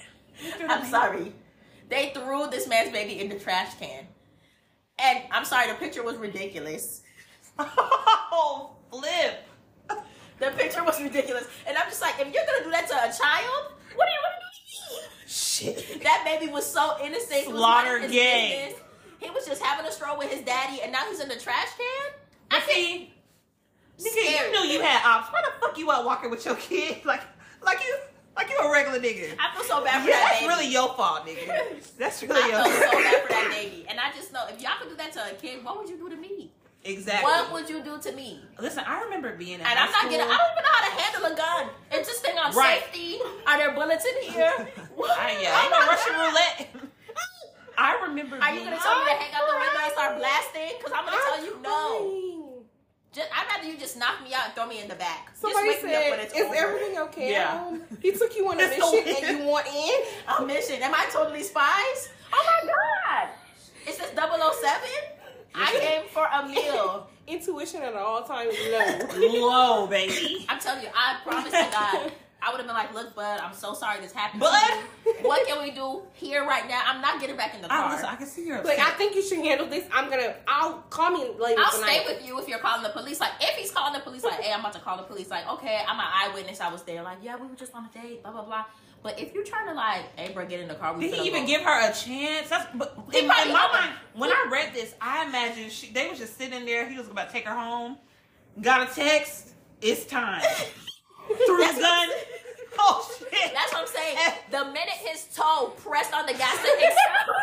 I'm sorry. They threw this man's baby in the trash can. And I'm sorry, the picture was ridiculous. Oh, flip. The picture was ridiculous. And I'm just like, if you're gonna do that to a child, what are you gonna do to me? Shit. That baby was so innocent. He was Slaughter minding his gang. business. He was just having a stroll with his daddy, and now he's in the trash can. I I see. Nigga, Scary. you knew you had ops. Why the fuck you out walking with your kid? Like, like you, like you a regular nigga. I feel so bad for Yeah, that that's baby. really your fault, nigga. That's really I your feel fault. so bad for that baby. And I just know, if y'all could do that to a kid, what would you do to me? Exactly. What would you do to me? Listen, I remember being in And high I'm not school. getting, I don't even know how to handle a gun. It's just thing on Right. safety. Are there bullets in here? What? I, yeah, ain't no Russian roulette. I remember Are you being... going to tell me to hang out the window and start blasting? Because I'm going to tell you no. Crying. Just, I'd rather you just knock me out and throw me in the back. Somebody just wake me up when said, it's "Is over. everything okay?" Yeah. at home? He took you on a It's so mission weird. and you want in. A mission. Am I totally spies? Oh my God. Is this double oh seven? I came for a meal. Intuition at all times low. Low, baby. I'm telling you, I promise to God, I would have been like, look, bud, I'm so sorry this happened Bud? to you. What can we do here right now? I'm not getting back in the car. I, listen, I can see your Like, I think you should handle this. I'm gonna. I'll call me later I'll tonight. stay with you if you're calling the police. Like, if he's calling the police, like, hey, I'm about to call the police. Like, okay, I'm an eyewitness. I was there. Like, yeah, we were just on a date, blah, blah, blah. But if you're trying to, like, hey, bro, get in the car. We Did finna he even go. give her a chance? That's, but He in, probably in my opened- mind, when I read this, I imagined she, they was just sitting there. He was about to take her home. Got a text. It's time. Threw That's the what- gun. Oh shit! That's what I'm saying. Eh. The minute his toe pressed on the gas tank,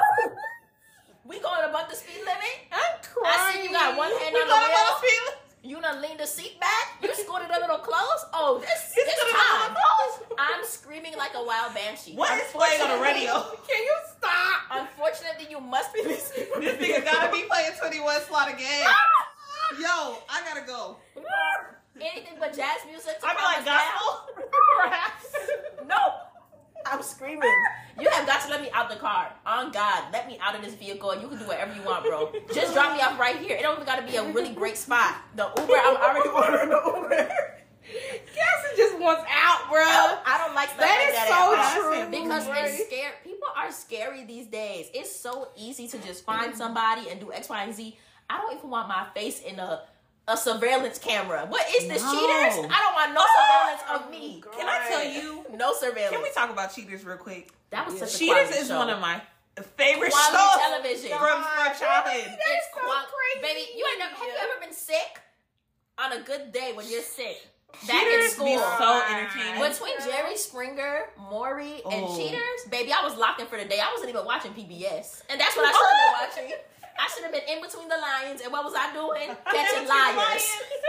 we going above the speed limit. I'm crying. I see you got one hand We on got the him wheel. on the field. You done leaned the seat back. You scooted a little close. Oh, this He's this gonna time. go I'm screaming like a wild banshee. What is playing on the radio? Can you stop? Unfortunately, you must be listening. This nigga gotta be playing twenty-one Slaughter Gang. Yo, I gotta go. Anything but jazz music. To I be calm like us down. gospel, perhaps. No. I'm screaming. You have got to let me out the car. On God, let me out of this vehicle and you can do whatever you want, bro. Just drop me off right here. It don't even got to be a really great spot. The Uber, I'm already ordering the Uber. Cassie just wants out, bro. I don't like stuff That like is that so at all. true. Because Right. it's scary. People are scary these days. It's so easy to just find somebody and do X, Y, and Z. I don't even want my face in a a surveillance camera. What is this, No. cheaters? I don't want no Oh, surveillance of me. Can I tell you? No surveillance. Can we talk about Cheaters real quick? That was such a Cheaters quality is show. one of my favorite Quality shows television. from, from childhood. It's so qual- crazy. Baby, you ain't never, have you ever been sick? On a good day when you're sick. Back in Cheaters school. be so entertaining. Between Jerry Springer, Maury, and Oh. Cheaters, baby, I was locked in for the day. I wasn't even watching P B S. And that's what I should have been watching. I should have been in between the lions. And what was I doing? Catching liars.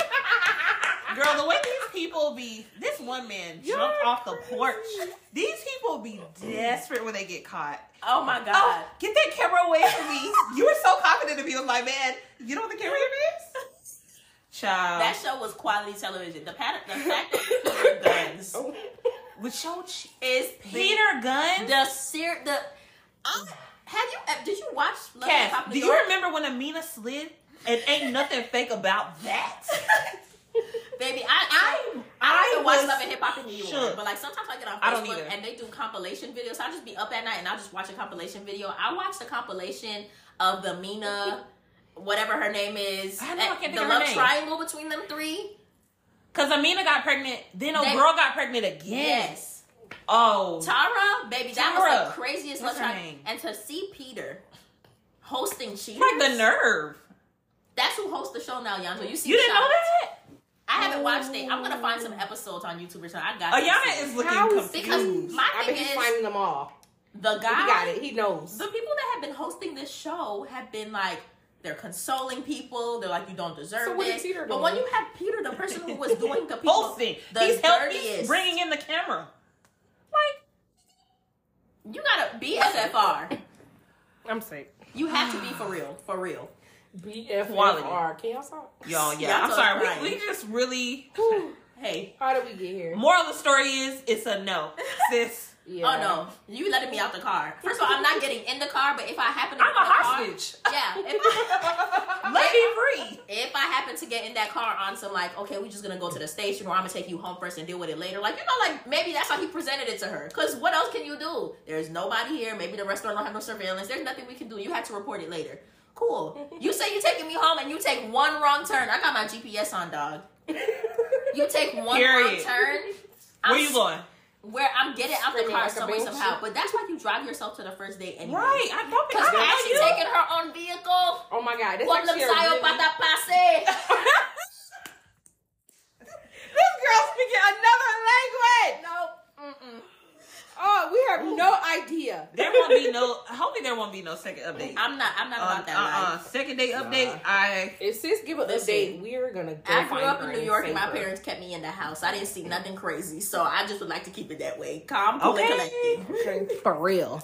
Girl, the way these people be, this one man jumped off the porch. These people be desperate when they get caught. Oh my God. Oh, get that camera away from me. You were so confident to be with my man. You know what the camera is? Child. That show was quality television. The, pat- the fact that Peter Guns With your ch- is Peter Gunn? The ser- the. Uh, have you? uh, Did you watch Love and Cass, Pop New do you York? remember when Amina slid? And ain't nothing fake about that. Baby, I I, I I don't watch was Love and Hip Hop in New York, shook. but like sometimes I get on I don't Facebook either. and they do compilation videos. So I just be up at night and I'll just watch a compilation video. I watched the compilation of the Mina, whatever her name is, I know, I can't and think the of her love name. triangle between them three. Because Amina got pregnant, then a They- girl got pregnant again. Yes, Oh. Tara, baby, that was Tara. the craziest What's love her triangle. name? And to see Peter hosting Cheaters, Like the nerve. that's who hosts the show now, Yanjo. You see, You didn't Shocked. know that? I haven't watched it. I'm gonna find some episodes on YouTube or something. I got Ayana to see is it. looking How is- confused. Because my I thing bet he's is, finding them all. the He guy, got it. He knows. the people that have been hosting this show have been like, they're consoling people. They're like, you don't deserve So what this. is Peter But doing? when you have Peter, the person who was doing the people, Hosting. the He's helping. He's dirtiest, bringing in the camera. Like, you gotta be S F R. I'm sick. You have to be for real, for real. B F Quality. R. Can y'all stop? y'all, yeah. Y'all I'm so sorry. crying. We, we just really. Hey. How did we get here? Moral of the story is it's a no, sis. Yeah. Oh no, you letting me out the car. First of all, I'm not getting in the car, but if I happen to I'm get a in the car, hostage. yeah. If I, Let me free. if I happen to get in that car on some like, okay, we're just gonna go to the station, or I'm gonna take you home first and deal with it later. Like, you know, like maybe that's how he presented it to her. Because what else can you do? There's nobody here. Maybe the restaurant don't have no surveillance. There's nothing we can do. You have to report it later. Cool. You say you're taking me home and you take one wrong turn. I got my G P S on, dog. You take one Period. wrong turn. I'm Where you going? Where I'm getting out the Screaming car like a some way, banshee. somehow. But that's why you drive yourself to the first date anyway. Right. I don't Because I Ashley know you. taking her own vehicle. Oh my god, this Cuando actually a ensayo really... para pase. This girl speaking another language. Nope. Mm-mm. Oh, we have no idea. There won't be no. Hopefully, there won't be no second update. I'm not. I'm not Uh, about that uh, life. second date update. Nah. I If sis give an Listen, update, we're gonna go I grew find up her in New and York and save my her. parents kept me in the house. I didn't see nothing crazy, so I just would like to keep it that way. Calm, cool, and Okay. collected. For real.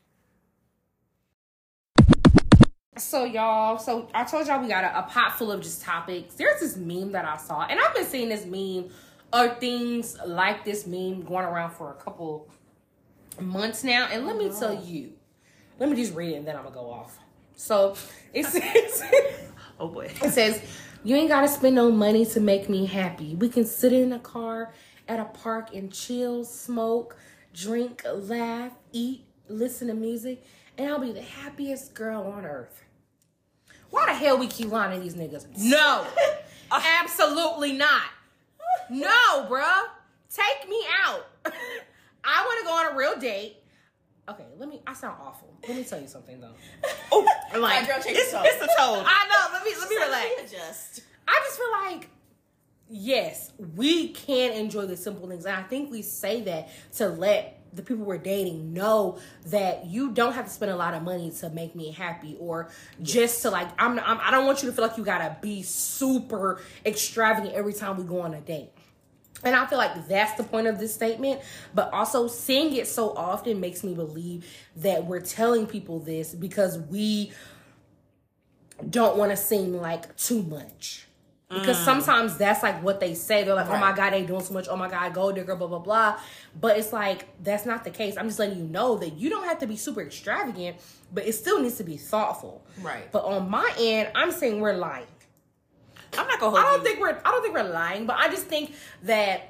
So y'all, so I told y'all we got a, a pot full of just topics. There's this meme that I saw, and I've been seeing this meme or things like this meme going around for a couple months now. And let me tell you, let me just read it and then I'm gonna go off. So it says, oh boy. it says, you ain't gotta spend no money to make me happy. We can sit in a car at a park and chill, smoke, drink, laugh, eat, listen to music, and I'll be the happiest girl on earth. Why the hell we keep lying to these niggas? No, absolutely not. No, bruh. Take me out. I want to go on a real date. Okay, let me, I sound awful. Let me tell you something though. Oh, My like girl changed it's, the tone. it's the tone. I know, let me, let me relax. Adjust. I just feel like, yes, we can enjoy the simple things. And I think we say that to let the people we're dating know that you don't have to spend a lot of money to make me happy, or just to like, I'm, I'm, I don't want you to feel like you gotta be super extravagant every time we go on a date. And I feel like that's the point of this statement. But also seeing it so often makes me believe that we're telling people this because we don't want to seem like too much. Because Mm. sometimes that's like what they say. They're like, Right. oh my God, they doing so much. Oh my God, gold digger, blah, blah, blah. But it's like, that's not the case. I'm just letting you know that you don't have to be super extravagant, but it still needs to be thoughtful. Right. But on my end, I'm saying we're lying. I'm not gonna hold I don't you. think we're I don't think we're lying, but I just think that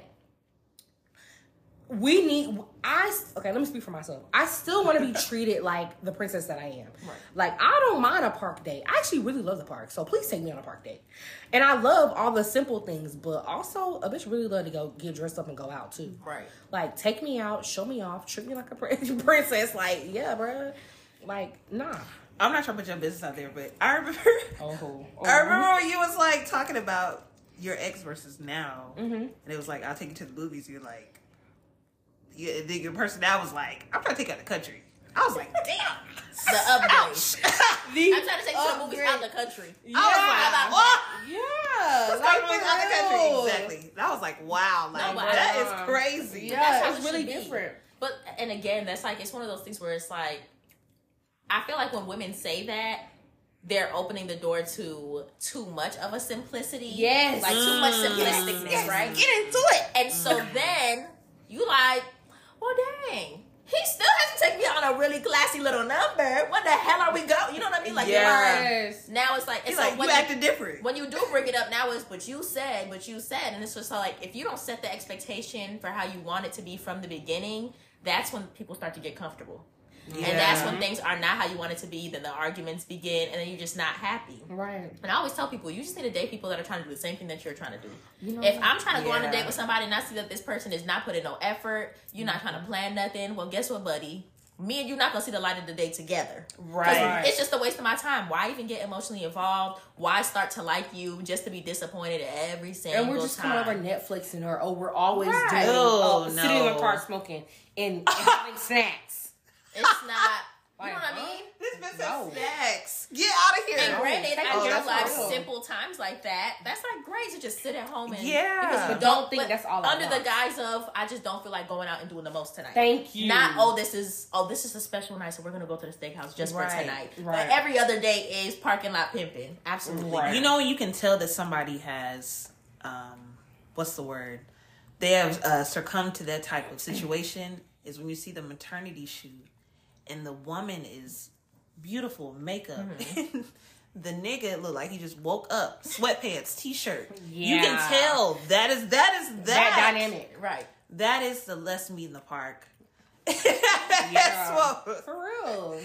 we need I okay, let me speak for myself. I still want to be treated like the princess that I am. Right. Like, I don't mind a park date. I actually really love the park, so please take me on a park date. And I love all the simple things, but also a bitch really love to go get dressed up and go out too. Right. Like, take me out, show me off, treat me like a prin- princess. Like, yeah, bruh. Like, nah. I'm not trying to put your business out there, but I remember. Oh, I remember when you was like talking about your ex versus now, Mm-hmm. and it was like, I'll take you to the movies. You're like, you, and then your person now was like, I'm trying to take you out of the country. I was like, damn. The upgrade. The I'm trying to take you to the movies out of the country. Yeah. I was like, How about oh, Yeah. let's like, go to the movies out of the for country. real. Exactly. And I was like, wow, like No, but that I- is crazy. Yeah, That's how it's it really should be. different. But and again, that's like it's one of those things where it's like I feel like when women say that, they're opening the door to too much of a simplicity. Yes. Like too much Mm. simplisticness, Yes. right? Get into it. And so then you like, well dang. He still has to take me on a really classy little number. What the hell are we going? You know what I mean? Like, Yeah. you're like- Yes. now it's like, He's it's like, like you when you, acting different. when you do bring it up now is, but you said, but you said, and it's just like, if you don't set the expectation for how you want it to be from the beginning, that's when people start to get comfortable. Yeah. And that's when things are not how you want it to be. Then the arguments begin, and then you're just not happy. Right. And I always tell people, you just need to date people that are trying to do the same thing that you're trying to do. You know If what? I'm trying to go on a Yeah. date with somebody and I see that this person is not putting no effort, you're not trying to plan nothing, well, guess what, buddy? Me and you not gonna see the light of the day together. 'Cause Right. It's just a waste of my time. Why even get emotionally involved? Why start to like you just to be disappointed every single time? And we're just coming over Netflixing, or oh, we're always Right. doing Oh, oh, sitting in the no. car smoking and, and having snacks. It's not. You know Like, what I huh? mean? This bitch No. says snacks. Get out of here. And No. granted, Oh, I do that's like real. simple times like that. That's like great to just sit at home and Yeah. because you But don't think but that's all I under want. the guise of I just don't feel like going out and doing the most tonight. Thank you. Not oh this is oh this is a special night, so we're gonna go to the steakhouse just Right, for tonight. right. But every other day is parking lot pimping. Absolutely. Right. You know, you can tell that somebody has, um, what's the word? They have uh, succumbed to that type of situation is when you see the maternity shoot and the woman is beautiful makeup. Mm-hmm. The nigga look like he just woke up, sweatpants, t-shirt. You Yeah. can tell that is that is that, that dynamic. Right. That is the let's meet in the park. Yeah. That's what. For real.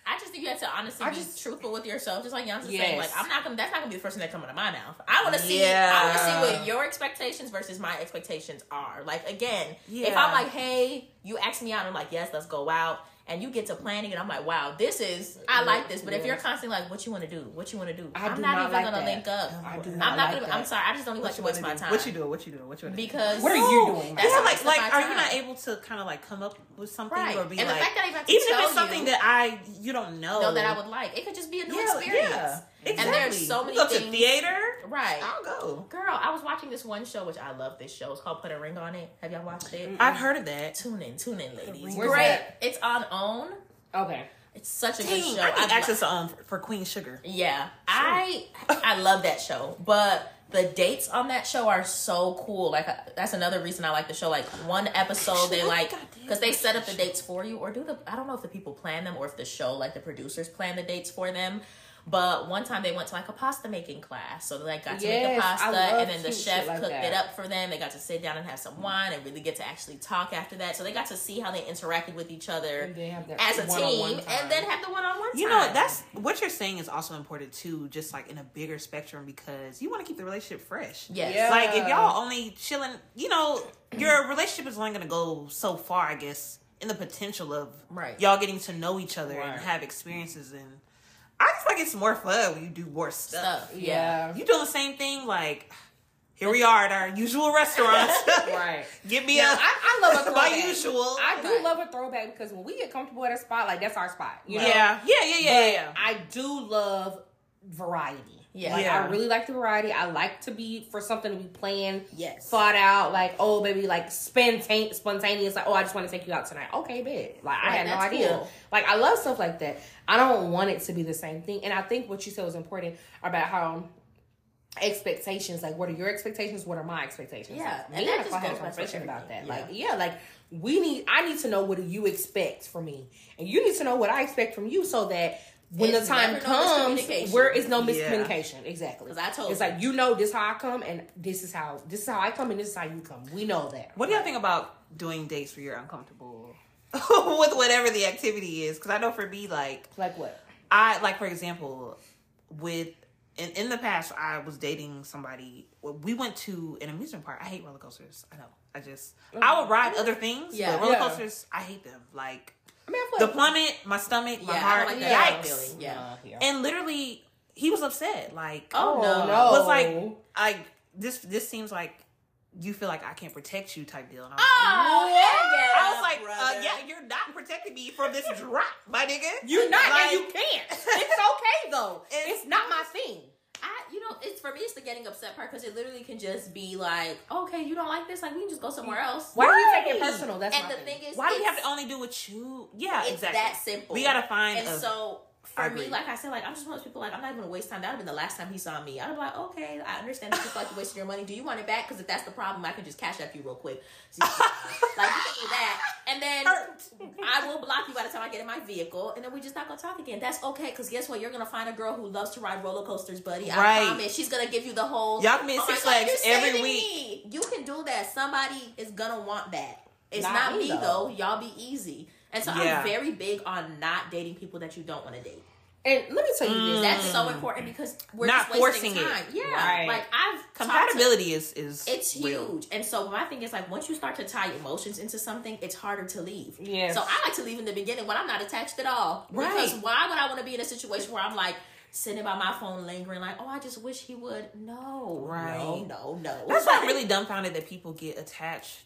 I just think you have to honestly I be just- truthful with yourself, just like Yance was Yes. saying. Like, I'm not gonna. That's not gonna be the first thing that come out of my mouth. I want to see. Yeah. I want to see what your expectations versus my expectations are. Like, again, if Yeah. I'm like, hey, you ask me out, and I'm like, yes, let's go out. And you get to planning, and I'm like, wow, this is, I like this. But if you're constantly like, what you want to do? What you want to do? I I'm do not, not even like gonna that. link up. I do I'm not not like gonna. that. I'm sorry. I just don't even like to waste my time. What you doing? What you doing? What you doing? Because What are you doing? That's Yeah, a like, waste of like, my are you time. not able to kind of like come up with something Right. or be And the like, fact that I even have to even if tell it's something you- that I you don't know, know that I would like? It could just be a new yeah, experience. yeah, exactly. And there's so many you go things. to theater, Right. I'll go. Girl, I was watching this one show, which I love this show. It's called Put a Ring on It. Have y'all watched it? I've heard of that. Tune in, tune in, ladies. Where's Great. that? It's on OWN. Okay. It's such a Dang, good show. I need I access to um for, for Queen Sugar. Yeah, I I love that show, but the dates on that show are so cool. Like uh, that's another reason I like the show. Like one episode, they like because they set up the dates for you, or do the I don't know if the people plan them or if the show like the producers plan the dates for them. But one time they went to like a pasta making class, so they like got to make the Yes, I pasta, love and then the cute chef shit like cooked that. it up for them. They got to sit down and have some wine and really get to actually talk after that. So they got to see how they interacted with each other And they have that as a one-on-one team, time. and then have the one-on-one time. You know, that's what you're saying is also important too, just like in a bigger spectrum because you want to keep the relationship fresh. yes. Yeah. Like if y'all only chilling, you know, your relationship is only gonna go so far, I guess, in the potential of Right. y'all getting to know each other Right. and have experiences. And I just like it's more fun when you do more stuff. stuff. Yeah. You doing the same thing, like here we are at our usual restaurants. Right. Give me Yeah, a I, I love a my throwback. usual. I do Right. love a throwback because when we get comfortable at a spot, like that's our spot. You know? yeah, yeah, yeah, yeah, But yeah. I do love variety. Yeah. Like, Yeah. I really like the variety. I like to be for something to be planned, Yes. thought out. Like, oh, baby, like spontaneous, spontaneous. Like, oh, I just want to take you out tonight. Okay, bet. Like, I Right, had no that's idea. cool. Like, I love stuff like that. I don't want it to be the same thing. And I think what you said was important about how expectations, like, what are your expectations? What are my expectations? Yeah, Like, and me that and just Nicole had a goes back to conversation about that. everything. Like, yeah, like we need. I need to know what do you expect from me, and you need to know what I expect from you, so that when It's the time never no comes, miscommunication. where is no Yeah. miscommunication. Exactly. 'Cause I told it's you. like you know this how I come, and this is how this is how I come, and this is how you come. We know that. What do y'all think about doing dates where you're uncomfortable with whatever the activity is? Because I know for me, like Like what? I like for example, with in in the past, I was dating somebody. We went to an amusement park. I hate roller coasters. I know. I just I would ride other things, Yeah. but roller Yeah. coasters, I hate them. Like I mean, I feel the like- plummet, my stomach, my Yeah, I heart. don't like that Yikes! feeling. Yeah. Uh, yeah. And literally, he was upset. Like, Oh, no. no. was like, I this this seems like you feel like I can't protect you type deal. And I was Oh, like, heck yeah, I was like, uh, brother. yeah, you're not protecting me from this drop, my nigga. You're not, Like- and you can't. It's okay though. It's- It's not my thing. I, you know, it's for me. It's the getting upset part because it literally can just be like, okay, you don't like this, like we can just go somewhere else. Why do you take it Right. personal? That's And my the thing is, Why do you it's- have to only do what you? Yeah, It's exactly. that simple. We gotta find. And a, so I for me, agree. like I said, like I'm just one of those people. Like I'm not even gonna waste time. That would have been the last time he saw me. I'd be like, okay, I understand that you feel like you're wasting your money. Do you want it back? Because if that's the problem, I can just cash up you real quick. So, like you can do that, and then Hurt. I will block you by the time I get in my vehicle, and then we're just not gonna talk again. That's okay, because guess what? You're gonna find a girl who loves to ride roller coasters, buddy. I Right. promise. She's gonna give you the whole. Y'all can be in "Oh my Six God, Flags you're every saving week." me." You can do that. Somebody is gonna want that. It's Not not, me, me though. though. Y'all be easy. And so Yeah. I'm very big on not dating people that you don't want to date. And let me tell you this. That's so important because we're Not just wasting forcing it. time. Yeah, Right. like I've talked to- compatibility is is it's real. huge. And so my thing is like once you start to tie emotions into something, it's harder to leave. Yes. So I like to leave in the beginning when I'm not attached at all. Because Right. why would I want to be in a situation where I'm like sitting by my phone lingering like, oh, I just wish he would. No. Right. No, no, no. That's why I'm really dumbfounded that people get attached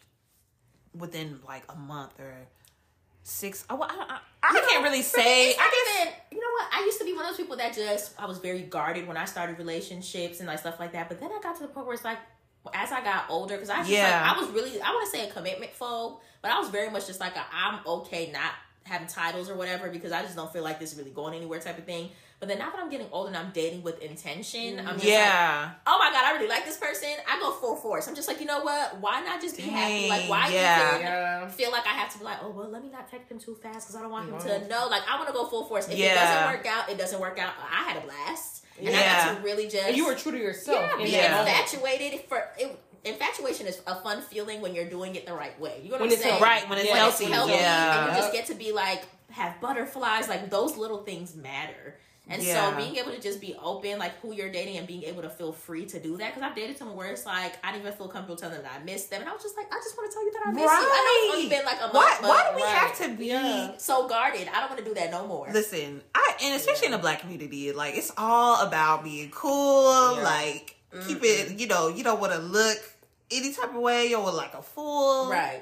within like a month or six. I, I, I, I can't really say. It's I not guess even, you know what? I used to be one of those people that just, I was very guarded when I started relationships and like stuff like that. But then I got to the point where it's like, as I got older, because I was just Yeah. like, I was really, I want to say a commitment phobe, but I was very much just like, a, I'm okay not having titles or whatever because I just don't feel like this is really going anywhere type of thing. But then now that I'm getting older and I'm dating with intention, I'm just like, yeah. oh my God, I really like this person. I go full force. I'm just like, you know what? Why not just be happy? Like, why Dang, yeah. even Yeah. feel like I have to be like, oh, well, let me not text him too fast because I don't want him No. to know. Like, I want to go full force. If it Yeah. doesn't work out, it doesn't work out. I had a blast. And I Yeah. got to really just... And you were true to yourself. yeah, in be that moment. infatuated for... It, infatuation is a fun feeling when you're doing it the right way. You know what When I'm it's saying? healthy. Right, when it's When healthy. it's healthy, Yeah. and you just get to be like have butterflies. Like those little things matter. And Yeah. so being able to just be open, like who you're dating, and being able to feel free to do that. Because I've dated someone where it's like I didn't even feel comfortable telling them that I miss them, and I was just like, I just want to tell you that I miss you. I know it's only been like a month. Why, but why do we right. have to be Yeah. so guarded? I don't want to do that no more. Listen, I and especially in the black community, like it's all about being cool, Yeah. like keep it, you know, you don't want to look any type of way or like a fool. Right.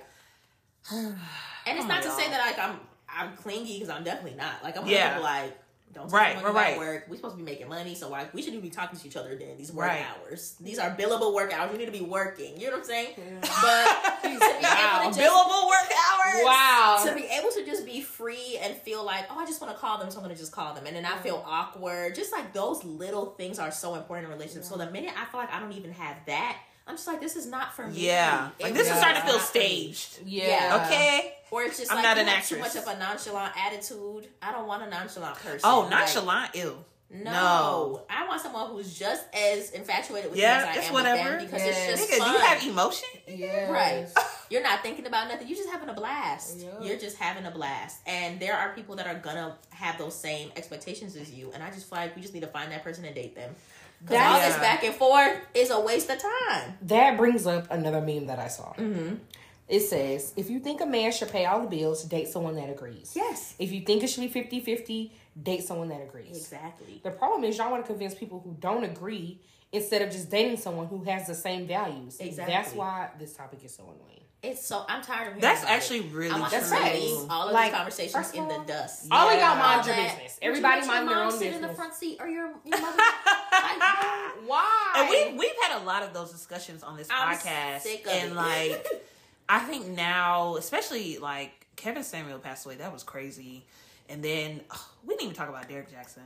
And it's Come not on, to say y'all. that like I'm I'm clingy because I'm definitely not. Like I'm Yeah. people like don't Right, right, right, right, right. work. We're supposed to be making money, so like we shouldn't be talking to each other during these work Right. hours. These are billable work hours. You need to be working. You know what I'm saying? Yeah. But to be Wow. able to just Billable work hours. Wow. to be able to just be free and feel like, oh, I just want to call them, so I'm going to just call them. And then I feel awkward. Just like those little things are so important in relationships. So the minute I feel like I don't even have that, I'm just like, this is not for me. Yeah, like It this really is starting to feel not for me. staged. Yeah. Okay. Or it's just I'm like not you an have actress. too much of a nonchalant attitude. I don't want a nonchalant person. Oh, Like, nonchalant, ew. no. No. I want someone who's just as infatuated with Yeah, me as I it's am whatever. with them because Yes. it's just Nigga, fun. do you have emotion? Yeah. Right. You're not thinking about nothing. You're just having a blast. Yeah. You're just having a blast. And there are people that are gonna have those same expectations as you. And I just feel like we just need to find that person and date them. Because all That's- this back and forth is a waste of time. That brings up another meme that I saw. Mm-hmm. It says, if you think a man should pay all the bills, date someone that agrees. Yes. If you think it should be fifty-fifty, date someone that agrees. Exactly. The problem is y'all want to convince people who don't agree instead of just dating someone who has the same values. Exactly. That's why this topic is so annoying. It's so I'm tired of hearing That's about actually it. really I want true. to That's leave right. all of Like, these conversations first of in the all, dust. All of Yeah. y'all mind your All that- business. Would you Everybody let your mind their mom own sit in the business. front seat or your, your mother. Like, no. Why? And we we've had a lot of those discussions on this I'm podcast, sick of and it. like I think now, especially like Kevin Samuel passed away, that was crazy. And then oh, we didn't even talk about Derek Jackson.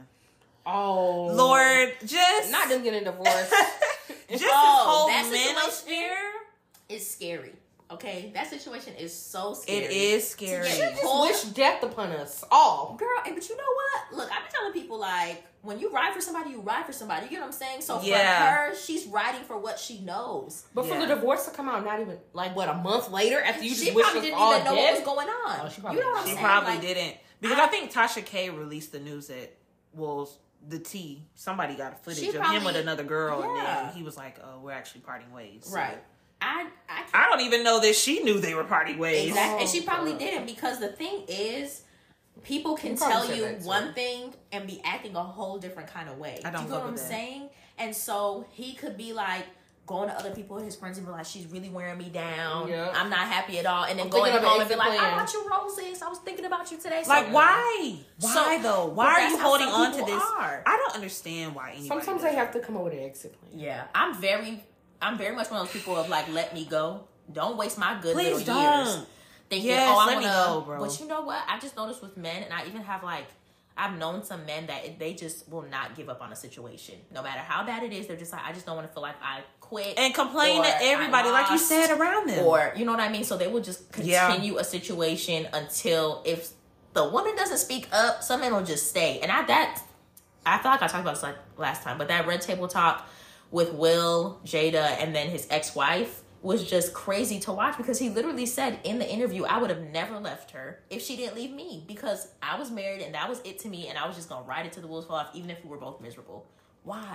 Oh. Lord, just Not them getting divorced. just Oh, that his whole situation- manosphere. It's scary. Okay, that situation is so scary. It is scary. To She get just pulled- wish death upon us all. Girl, and but you know what? Look, I've been telling people like when you ride for somebody, you ride for somebody. You get what I'm saying? So Yeah. for her, she's riding for what she knows. But for Yeah. the divorce to come out not even, like, what, a month later after you she just wish probably us didn't all even know what dead? was going on. Oh, she probably you know what I'm She saying? probably Like, didn't, because I- I, think Tasha K released the news that well, the T somebody got footage She of him probably- with another girl, and yeah. then he was like, "Oh, we're actually parting ways." So, Right. I I can't I don't even know that she knew they were parting ways. Exactly. And Oh, she probably God. didn't because the thing is, people can You probably tell said you that, too. one thing and be acting a whole different kind of way. I don't Do you fuck know what I'm with that. saying? And so he could be like going to other people, his friends, and be like, "She's really wearing me down. Yeah. I'm not happy at all." And then I'm going thinking of home an and be like, exit "I plan. bought you roses. I was thinking about you today." So- Like, why? Why So- though? but Why are that's you how holding some on to people this? are. I don't understand why anybody. Sometimes does they have that. to come up with an exit plan. Yeah, I'm very, I'm very much one of those people of like, let me go. Don't waste my good Please little don't. years. Thinking, Yes, oh, I let me wanna, go, bro. But you know what? I just noticed with men, and I even have like, I've known some men that they just will not give up on a situation, no matter how bad it is. They're just like, I just don't want to feel like I quit And complain or to everybody, I like you lost, said, around them. or you know what I mean. So they will just Yeah. continue a situation until if the woman doesn't speak up, some men will just stay. And I that I feel like I talked about this like last time, but that Red Table Talk with Will, Jada, and then his ex-wife was just crazy to watch because he literally said in the interview, I would have never left her if she didn't leave me because I was married and that was it to me and I was just going to ride it till the wheels fall off even if we were both miserable. Why?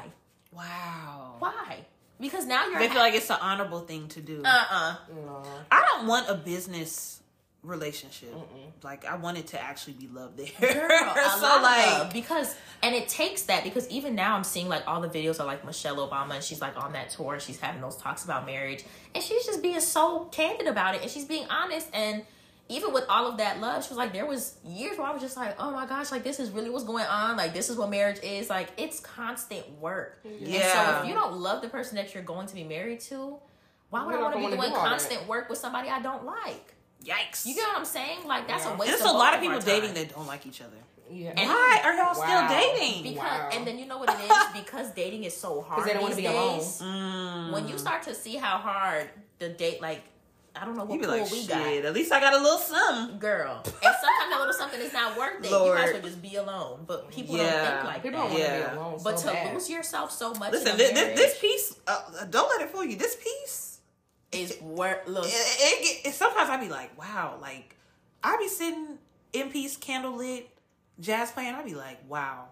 Wow. Why? Because now you're... They feel like it's an honorable thing to do. Uh-uh. No. I don't want a business relationship. Like, I want it to actually be love there. Girl, a so, lot of like, love, because and it takes that because even now I'm seeing like all the videos of like Michelle Obama and she's like on that tour and she's having those talks about marriage and she's just being so candid about it and she's being honest. And even with all of that love, she was like, there was years where I was just like, oh my gosh, like this is really what's going on, like this is what marriage is. Like it's constant work. Yeah. And so if you don't love the person that you're going to be married to, why would You're I not want to gonna be wanna doing do all constant that. work with somebody I don't like? yikes. You get what I'm saying? Like that's Yeah. a waste There's of a lot both of people our dating time. that don't like each other. Yeah. And- Why are y'all Wow. still dating? Because Wow. and then you know what it is because dating is so hard. they don't wanna these be alone. days, Mm. When you start to see how hard the date, like I don't know what you be pool like, we shit, got, at least I got a little something. girl. And sometimes that little something is not worth it. Lord. You might as well just be alone. But people Yeah. don't think like People that. don't want to Yeah. be alone But so to bad. lose yourself so much. Listen, in a this, this, marriage, this piece, uh, don't let it fool you. This piece is worth. Look, it, it, it, sometimes I be like, wow, like I be sitting in peace, candle lit, jazz playing. I be like, wow.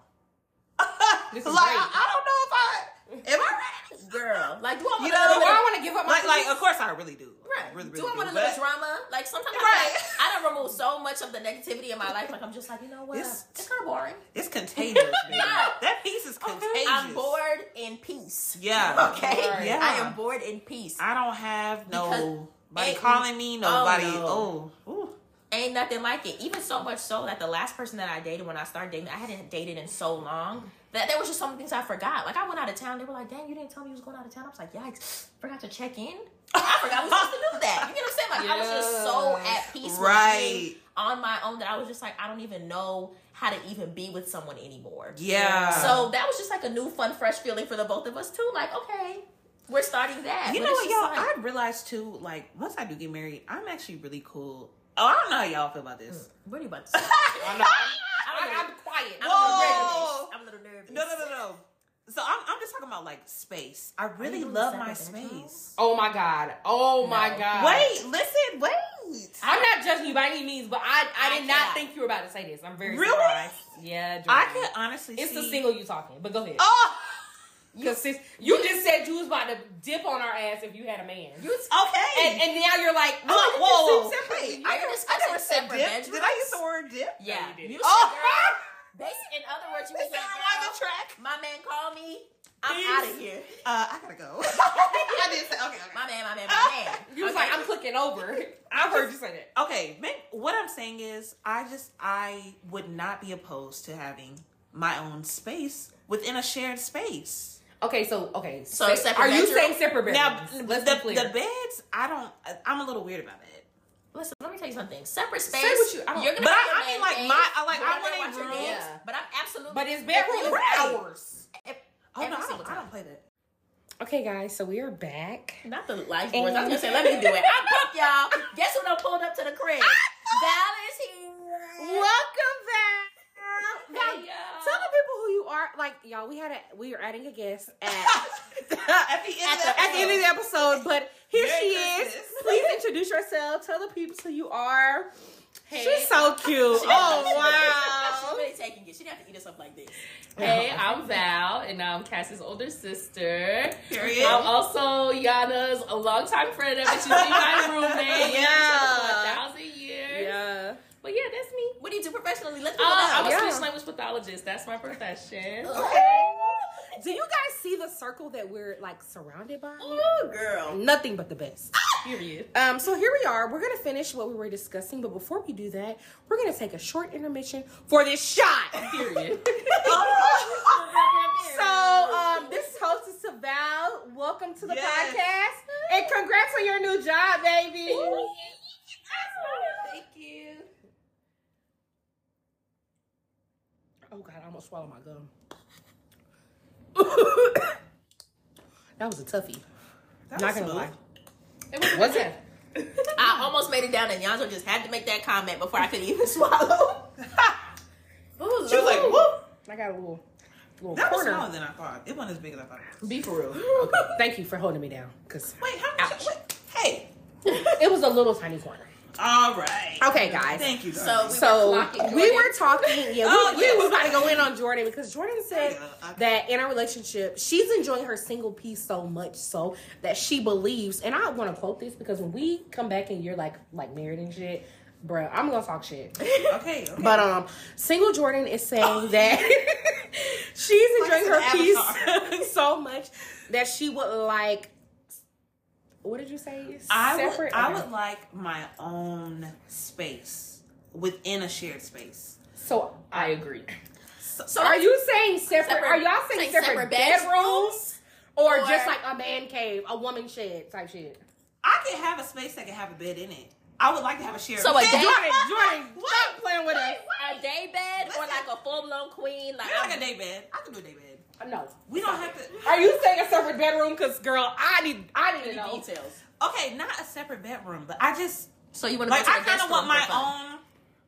This like is great. I, I don't know if I am I ready, girl. Like, do I want You to? know, Do I want to give up my like, like peace? of course I really do. Right. Really, really do I want a but little drama? Like sometimes I, Right. feel like I don't remove so much of the negativity in my life. Like I'm just like, you know what? It's- It's, kind of boring. It's contagious, baby. Yeah. That piece is contagious. I'm bored in peace. Yeah. Okay. Right. Yeah. I am bored in peace. I don't have nobody ain't- calling me. Nobody. Oh, Oh. Ooh. Ain't nothing like it. Even so much so that the last person that I dated when I started dating, I hadn't dated in so long that there was just so many things I forgot. Like I went out of town, they were like, "Dang, you didn't tell me you was going out of town." I was like, "Yikes, forgot to check in." I forgot we were supposed to do that. You get what I'm saying? Like I was just so at peace Right. with being on my own that I was just like, I don't even know how to even be with someone anymore. Yeah. So that was just like a new, fun, fresh feeling for the both of us too. Like, okay, we're starting that. You But know it's what, just y'all? like- I realized too. Like once I do get married, I'm actually really cool. Oh, I don't know how y'all feel about this. What are you about to say? I know. I'm, I'm, I'm quiet. I'm, Whoa. a little nervous. I'm a little nervous. No, no, no, no. So I'm, I'm just talking about like space. I really doing love separate my bedrooms? space. Oh my god. Oh my No. god. Wait, listen, wait. I'm not judging you by any means, but I, I I did not cannot. think you were about to say this. I'm very Really? surprised. Yeah, Jordan. I can honestly It's see. the single you talking, but go ahead. Oh, Because sis, you just said you was about to dip on our ass if you had a man. You, okay. And, and now you're like, Whoa, oh, whoa, whoa. you just separate. Hey, You I, You're never, I discussing never said separate dip. bedrooms? Did I use the word dip? yeah. No, you didn't. You Oh. said, girl. Bas- in other words, you Is was there like, a girl, track? my man called me. I'm Please. out of here. Uh, I gotta go. I did say okay. Okay. My man, my man, my man. You was Okay. like, I'm clicking over. I've heard you say that. Okay, man, what I'm saying is, I just I would not be opposed to having my own space within a shared space. Okay, so okay, So say- separate are you bedroom? saying separate Now, bedrooms? Let's the, be clear. the beds, I don't. I'm a little weird about it. Listen, let me tell you something. Separate space. Say what you- I don't- You're gonna But have I- your I mean, man like, cave. my- I like- You're I gonna want watch a your room. dance, Yeah. But I'm absolutely. but his bedroom is Right. ours. If, Oh every no, I single don't, I time. don't play that. Okay, guys, so we are back. Not the life boards. I was gonna say, let me do it. I'm pumped, y'all. Guess who done pulled up to the crib? Val is here. Welcome back. Hey, Now, y'all. tell the people who you are. Like, y'all, we had a we are adding a guest at At the end At of the- at the end of the episode, but here Merry she is. Christmas. Please introduce yourself. Tell the people who you are. Hey. She's so cute. She- Oh She's wow. really taking it. She didn't have to eat us up like this. Hey, I'm Val, and I'm Cassie's older sister. Period. I'm also Yana's a longtime friend, but she's been my roommate. Yeah. For a thousand years. Yeah. But yeah, that's me. What do you do professionally? Let's Uh, do it I'm now. a Yeah. speech language pathologist. That's my profession. Do you guys see the circle that we're like surrounded by? Ooh, girl. Nothing but the best. Period. Um, so here we are. We're gonna finish what we were discussing, but before we do that, we're gonna take a short intermission for this shot. Period. So, um, this is hostess to Val. Welcome to the Yes. podcast, and congrats on your new job, baby. Thank you. Oh God, I almost swallowed my gum. That was a toughie. That Not was gonna smooth. lie. It was, Was it? I almost made it down, and Yanzo just had to make that comment before I could even swallow. Ooh, She was like, Lord. whoop. I got a little, little That was corner. smaller than I thought. It wasn't as big as I thought. Be for real. Okay. Thank you for holding me down, cause Wait, how much? Wait, hey. it was a little tiny corner. All right. Okay, guys. Thank you. So darling. we So were clocking we Jordan. were talking. Yeah, we, Oh, we yes. was about to go in on Jordan because Jordan said Yeah, okay. that in a relationship, she's enjoying her single piece so much so that she believes. And I want to quote this because when we come back and you're like like married and shit, bruh, I'm gonna talk shit. Okay. okay. But um, single Jordan is saying that she's enjoying her Like piece so much that she would like. What did you say? I would, Separate? I Okay. would like my own space within a shared space. So, I agree. So, So are you saying separate? Separate- are y'all saying like separate, separate bedrooms, or, Or- just like a man cave, a woman shed type shit? I can have a space that can have a bed in it. I would like to have a shared. So a bed. day- Jordan, Jordan, stop playing with us. a day bed or like a full blown queen? Like, Yeah, like I'm- a day bed. I can do a day bed. No, We don't have to. Are you saying a separate bedroom? Cause girl, I need, I need to any know. details. Okay, not a separate bedroom, but I just So you want to like. go to I the kind guest of want room my for fun. own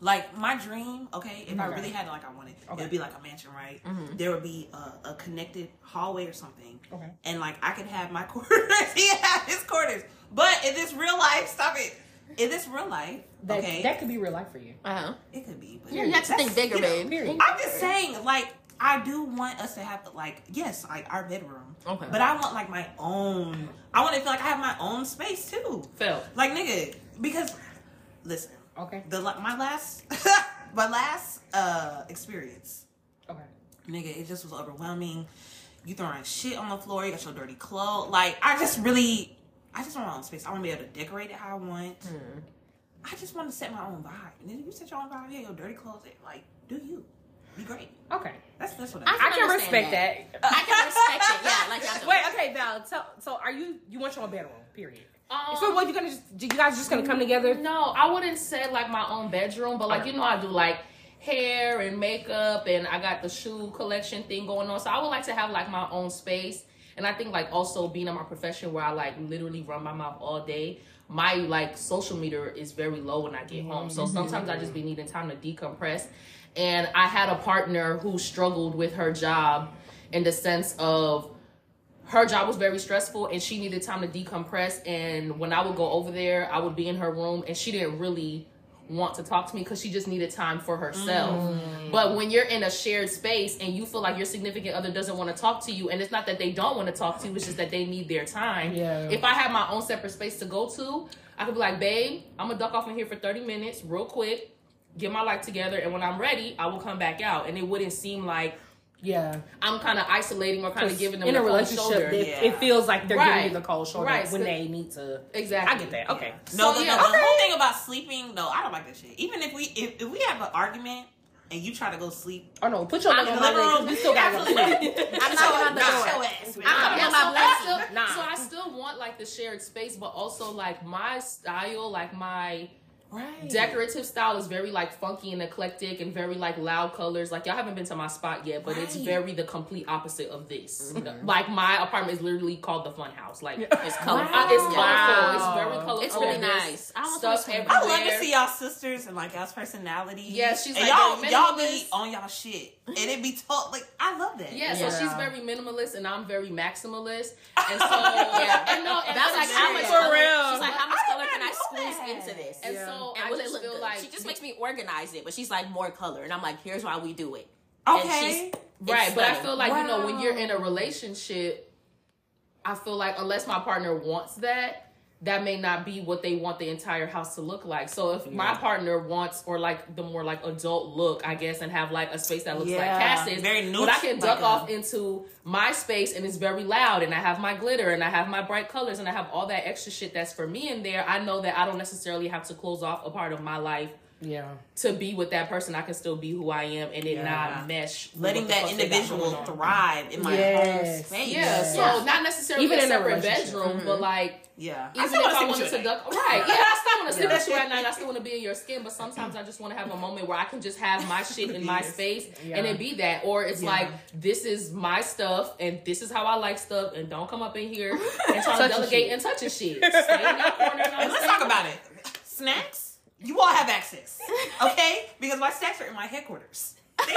Like my dream, okay, if I Okay. really had it like I wanted, Okay. it'd be like a mansion, right? Mhm. There would be a, a connected hallway or something, Okay. and like I could have my quarters, he had his quarters. But in this real life, stop it. In this real life, That, okay, that could be real life for you. Uh-huh. it could be. But Yeah, you have to think that's- bigger, you know, babe. Period. I'm just saying, like, I do want us to have, like, yes, like our bedroom. Okay. But I want, like, my own. I want to feel like I have my own space, too. Phil. Like, nigga, because, listen, Okay. the my last, my last uh experience, Okay. nigga, it just was overwhelming. You throwing shit on the floor, you got your dirty clothes. Like, I just really, I just want my own space. I want to be able to decorate it how I want. Hmm. I just want to set my own vibe. And then you set your own vibe, yeah, your dirty clothes, like, do you. Be great. Okay. That's that's what I I, I can understand respect that. that. I can respect it. Yeah, like y'all Wait, okay, Val. So, so are you? You want your own bedroom? Period. Um, So, what you gonna just? You guys just gonna come together? No, I wouldn't say like my own bedroom, but like you know, I do like hair and makeup, and I got the shoe collection thing going on. So I would like to have like my own space, and I think like also being in my profession where I like literally run my mouth all day. My like social meter is very low when I get home, so sometimes I just be needing time to decompress. And I had a partner who struggled with her job in the sense of her job was very stressful and she needed time to decompress. And when I would go over there, I would be in her room and she didn't really want to talk to me because she just needed time for herself. Mm. But when you're in a shared space and you feel like your significant other doesn't want to talk to you, and it's not that they don't want to talk to you, it's just that they need their time. Yeah. If I had my own separate space to go to, I could be like, babe, I'm gonna duck off in here for thirty minutes real quick, get my life together, and when I'm ready, I will come back out. And it wouldn't seem like Yeah. I'm kind of isolating or kind of giving them in the a cold relationship, shoulder. it, Yeah. it feels like they're Right. giving you the cold shoulder Right. when So- they need to. Exactly. I get that. Okay. No, So, the, yeah, no, the okay. whole thing about sleeping, no, I don't like that shit. Even if we if, if we have an argument and you try to go sleep, Oh no, put your I'm leg in on the my leg. 'cause room. We still gotta go Absolutely. sleep. I'm knocking on the Not door. your ass, man. I'm Yeah, coming so, on my I blessing. still, Nah. so I still want like the shared space, but also like my style, like my Right. decorative style is very like funky and eclectic and very like loud colors. Like y'all haven't been to my spot yet, but it's Right. very the complete opposite of this. Like my apartment is literally called the Fun House. Like It's colorful. uh, it's Wow. colorful. It's very colorful. It's really There's nice. I almost stuff want to I everywhere. love to see y'all sisters and like y'all's personality. Yeah, she's, and like, y'all very y'all be minimalist. on y'all shit, and it be told like I love that. Yeah, so Yeah. she's very minimalist and I'm very maximalist. And so yeah, and no, and That's but like it's how much serious. For color. real. She's like, how much I color can I didn't know squeeze that. into this? And Yeah. so And I will it just look feel good? like She just makes me organize it, but she's like more color, and I'm like, here's why we do it. Okay. And right, it's but I stunning. feel like you know when Wow. you're in a relationship, I feel like unless my partner wants that, that may not be what they want the entire house to look like. So if my partner wants or like the more like adult look, I guess, and have like a space that looks Yeah, like Cass's, very but I can neutral, duck like a- off into my space and it's very loud and I have my glitter and I have my bright colors and I have all that extra shit that's for me in there. I know that I don't necessarily have to close off a part of my life Yeah. to be with that person. I can still be who I am and it Yeah. not mesh. with Letting what the that fuck they got individual going on. thrive in my Yes. home space. Yeah, so Yes. not necessarily Even a in a separate relationship. bedroom, but like Yeah. even still if wanna I sleep wanted with to you duck, right? Yeah, I still want to sleep Yeah. with you at night. I still want to be in your skin, but sometimes I just want to have a moment where I can just have my shit in my Yes. space Yeah. and it be that, or it's Yeah. like this is my stuff and this is how I like stuff, and don't come up in here and try to Touching delegate shit. and touching shit. Stay in your corner. And And let's talk about it. Snacks. You all have access, okay? Because my snacks are in my headquarters. I'm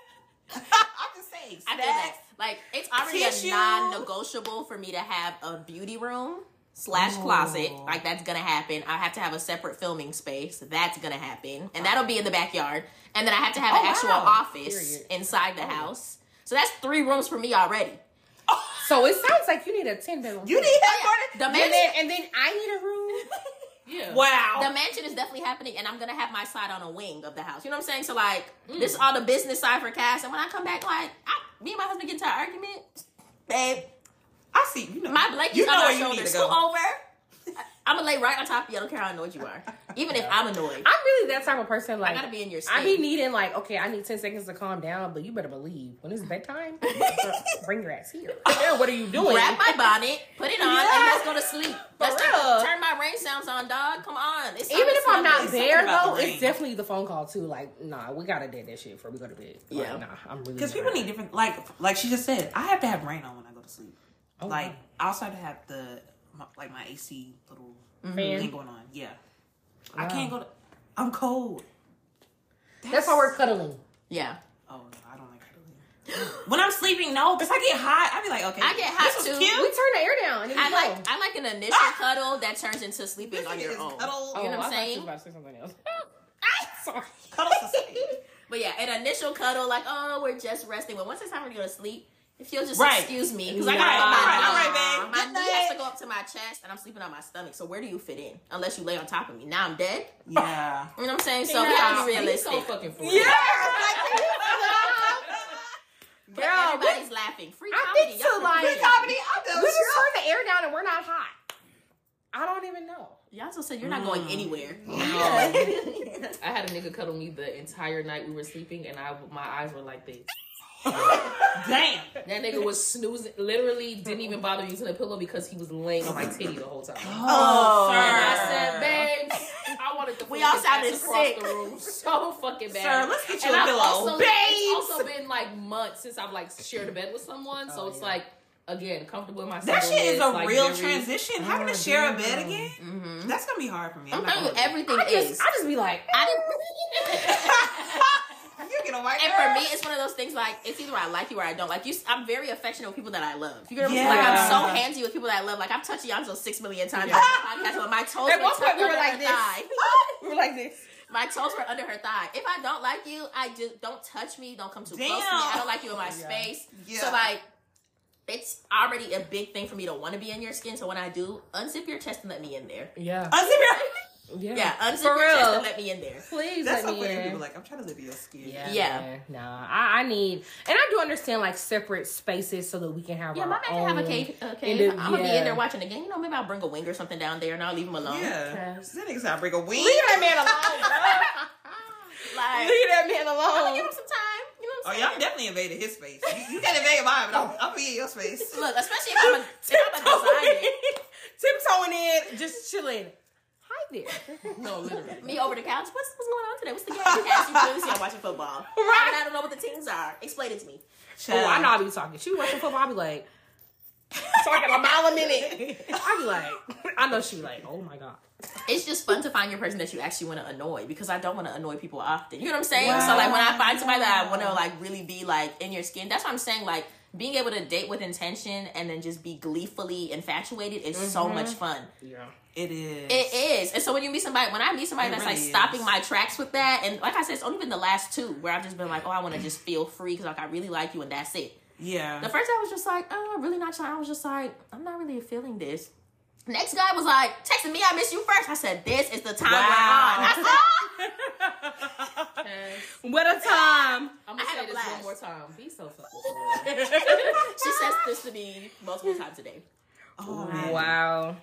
just saying. I feel that. Snacks. Like, it's already Tissue. a non-negotiable for me to have a beauty room slash closet. Ooh. Like, that's gonna happen. I have to have a separate filming space. That's gonna happen. And that'll be in the backyard. And then I have to have Oh, an actual wow. office Period. inside the house. So that's three rooms for me already. So it sounds like you need a ten bedroom. You need headquarters? The and mansion, then, and then I need a room. Yeah. Wow. the mansion is definitely happening, and I'm gonna have my side on a wing of the house. You know what I'm saying? So like, this is all the business side for Cass. And when I come back, like, I, me and my husband get into an argument, babe. I see. You know. My blanket's you know on where our you need shoulders. to Scoot go. over. I'm gonna lay right on top of you. I don't care how annoyed you are. Even if I'm annoyed, I'm really that type of person. Like I gotta be in your I be skin. needing like, okay, I need ten seconds to calm down, but you better believe when it's bedtime, bring your ass here. Yeah, what are you doing? grab my bonnet, put it on, and Yeah. let's go to sleep. Let's real. turn, turn my rain sounds on, dog. Come on. It's time Even to if I'm snuggle. not It's there something about though, the it's rain. definitely the phone call too. Like, nah, we gotta do that shit before we go to bed. Like, Yeah. nah, I'm really Because not. people need different, like, like she just said, I have to have rain on when I go to sleep. Oh, like, wow. I also have to have the, my, like, my A C little Fan. thing going on. Yeah. I Wow. can't go to, I'm cold. That's why we're cuddling. Yeah. Oh no, I don't like cuddling. When I'm sleeping, no, because I get hot. I be like, okay, I get hot this was too. cute. We turn the air down. And then I we like go. I like an initial cuddle that turns into sleeping This on nigga your is own. cuddle. You know what I'm I thought saying? you was about to say something else. Sorry. Cuddle society. But yeah, an initial cuddle, like, oh, we're just resting. But once it's time to go to sleep, if you'll just Right. excuse me, because I Nah. got All my, right, all right, babe. my Good knee has to night. go up to my chest, and I'm sleeping on my stomach. So where do you fit in? Unless you lay on top of me. Now I'm dead. Yeah. You know what I'm saying? So we Yeah. have to be He's realistic. So fucking for Yeah. But Girl, everybody's laughing. Free I comedy. think y'all so, like- free Free comedy. I'm We done. just turn the air down and we're not hot. I don't even know. Y'all just said you're not going anywhere. I had a nigga cuddle me the entire night we were sleeping, and I my eyes were like this. Damn. That nigga was snoozing, literally didn't even bother using a pillow because he was laying on my titty the whole time. Oh, sir. And I said, babes, I wanted to We all sounded across sick. the room so fucking bad. Sir, let's get you and a I've pillow. Also, Babes. it's also been like months since I've like shared a bed with someone, so Oh, it's yeah. like again comfortable in my That shit is a singleness, like, real very- transition. Having to Oh, share a damn. bed again, Mm-hmm. that's gonna be hard for me. I'm I'm not telling you, gonna- everything I is. just, I just be like, I didn't. You get a white And girl. for me, it's one of those things like it's either I like you or I don't like you. I'm very affectionate with people that I love. You get what I'm saying? Like I'm so Yeah. handsy with people that I love. Like I've touched Yanzo six million times Yeah. on the podcast, but my toes At were one point tucked we were under like her this. thigh. we were like this. My toes were under her thigh. If I don't like you, I just don't touch me. Don't come too close to me. Damn. I don't like you in my Yeah. space. Yeah. So like, it's already a big thing for me to want to be in your skin. So when I do, unzip your chest and let me in there. Yeah. Unzip your- Yeah. Yeah, unzip For your chest real. and let me in there. Please That's let so me funny. in. People like, I'm trying to live in your skin. Yeah. Yeah. man. Nah, I, I need, and I do understand like separate spaces so that we can have Yeah, our my man can have a own- cave. A in cave. the- I'm gonna be yeah. in there watching the game. You know, maybe I'll bring a wing or something down there and I'll leave him alone. Yeah. Yes. That nigga said I bring a wing. Leave that man alone, bro. Like, Leave that man I'm gonna alone. give him some time. You know Oh, what I'm y'all saying? definitely invaded his space. You, you can't invade mine, but I'm, I'm gonna be in your space. Look, especially if I'm a, if I'm a designer. Tiptoeing in, just chilling. Hi there. No, literally. Me over the couch. What's what's going on today? What's the game? As you clearly see, I'm watching football. Right. And I don't know what the teams are. Explain it to me. Oh, I know I be talking. She watching football. I be like, talking a mile a minute. I be like, I know she be like, oh my god. It's just fun to find your person that you actually want to annoy because I don't want to annoy people often. You know what I'm saying? So like when I find somebody that I want to like really be like in your skin, that's what I'm saying. Like being able to date with intention and then just be gleefully infatuated is so much fun. Yeah. It is. It is. And so when you meet somebody, when I meet somebody It that's really like is. stopping my tracks with that, and like I said, it's only been the last two where I've just been like, oh, I want to just feel free because like I really like you and that's it. Yeah. The first time I was just like, oh, I'm really not trying. I was just like, I'm not really feeling this. Next guy was like, texting me, I miss you first. I said, this is the time Wow. we're on. I said, What a time. I'm I gonna had say a this blast. one more time. Be so fucking real. she says this to me multiple times a day. Oh, man. Wow.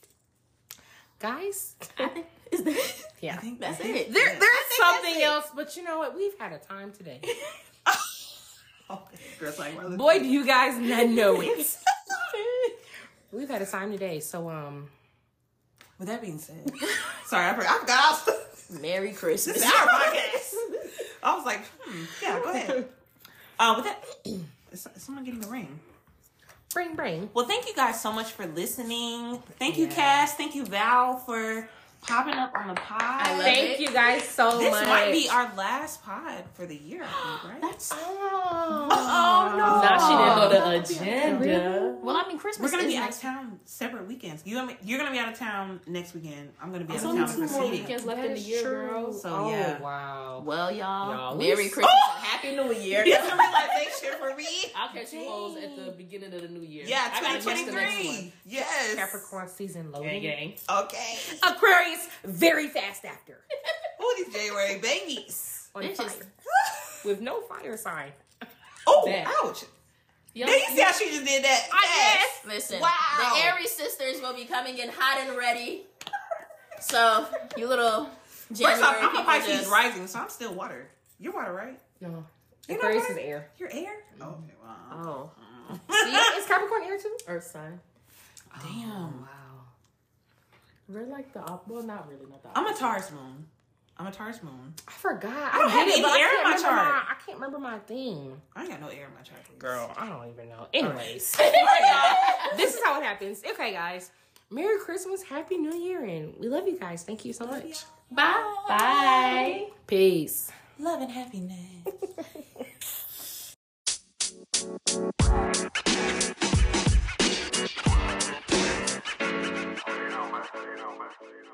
Guys, I think is that yeah. I think that's I think- it. There, Yeah. there's I think something that's it. else, but you know what? We've had a time today. Okay. Girls like, well, Boy, do you guys not know it. We've had a time today, so um. With that being said, sorry, I forgot. I forgot. I was, Merry Christmas. this is our podcast. I was like, hmm, yeah, go ahead. Uh, with that, is, is someone getting the ring? Bring, bring. Well, thank you guys so much for listening. Thank you, Yeah. Cass. Thank you, Val, for popping up on the pod. I love Thank it. you guys so This much. might be our last pod for the year, I think, right? That's Oh, Oh, no. Now she didn't know the Agenda. agenda. well, I mean, Christmas. We're gonna is be out next- of town separate weekends. You, you're gonna be out of town next weekend. I'm gonna be out There's of only town two for more proceeding. weekends left That in the is year, true. girl. So, Oh, yeah. wow. Well, y'all, Y'all, Merry we- Christmas and Happy New Year. It's a relaxation for me. I'll catch you hoes at the beginning of the new year. Yeah, I gotta twenty catch the next one. twenty-three. Yes. Capricorn season loading. Gang, gang. Okay. Aquarius very fast after. Who are these January babies? On Bitches. fire. With no fire sign. Oh, Bad. ouch. Yo, Did you see how she just did that? Yes. Listen, Wow. the Aries sisters will be coming in hot and ready. So, you little January First off, I'm a people Pisces just... rising, so I'm still water. You're water, right? No. You're not Aquarius water? is air. You're air? Oh, okay, wow. Oh. See, is Capricorn air too? Earth sign. Damn. Wow. We're like the op- well, not really, not the. I'm a Taurus moon. I'm a Taurus moon. I forgot. I don't I have did it, any but I air in can't my remember chart. my. I can't remember my thing. I ain't got no air in my chart. please. Girl, I don't even know. Anyways, All right, y'all. this is how it happens. Okay, guys. Merry Christmas, Happy New Year, and we love you guys. Thank you so much. Bye. Bye. Peace. Love and happiness. You know, man. You know, man.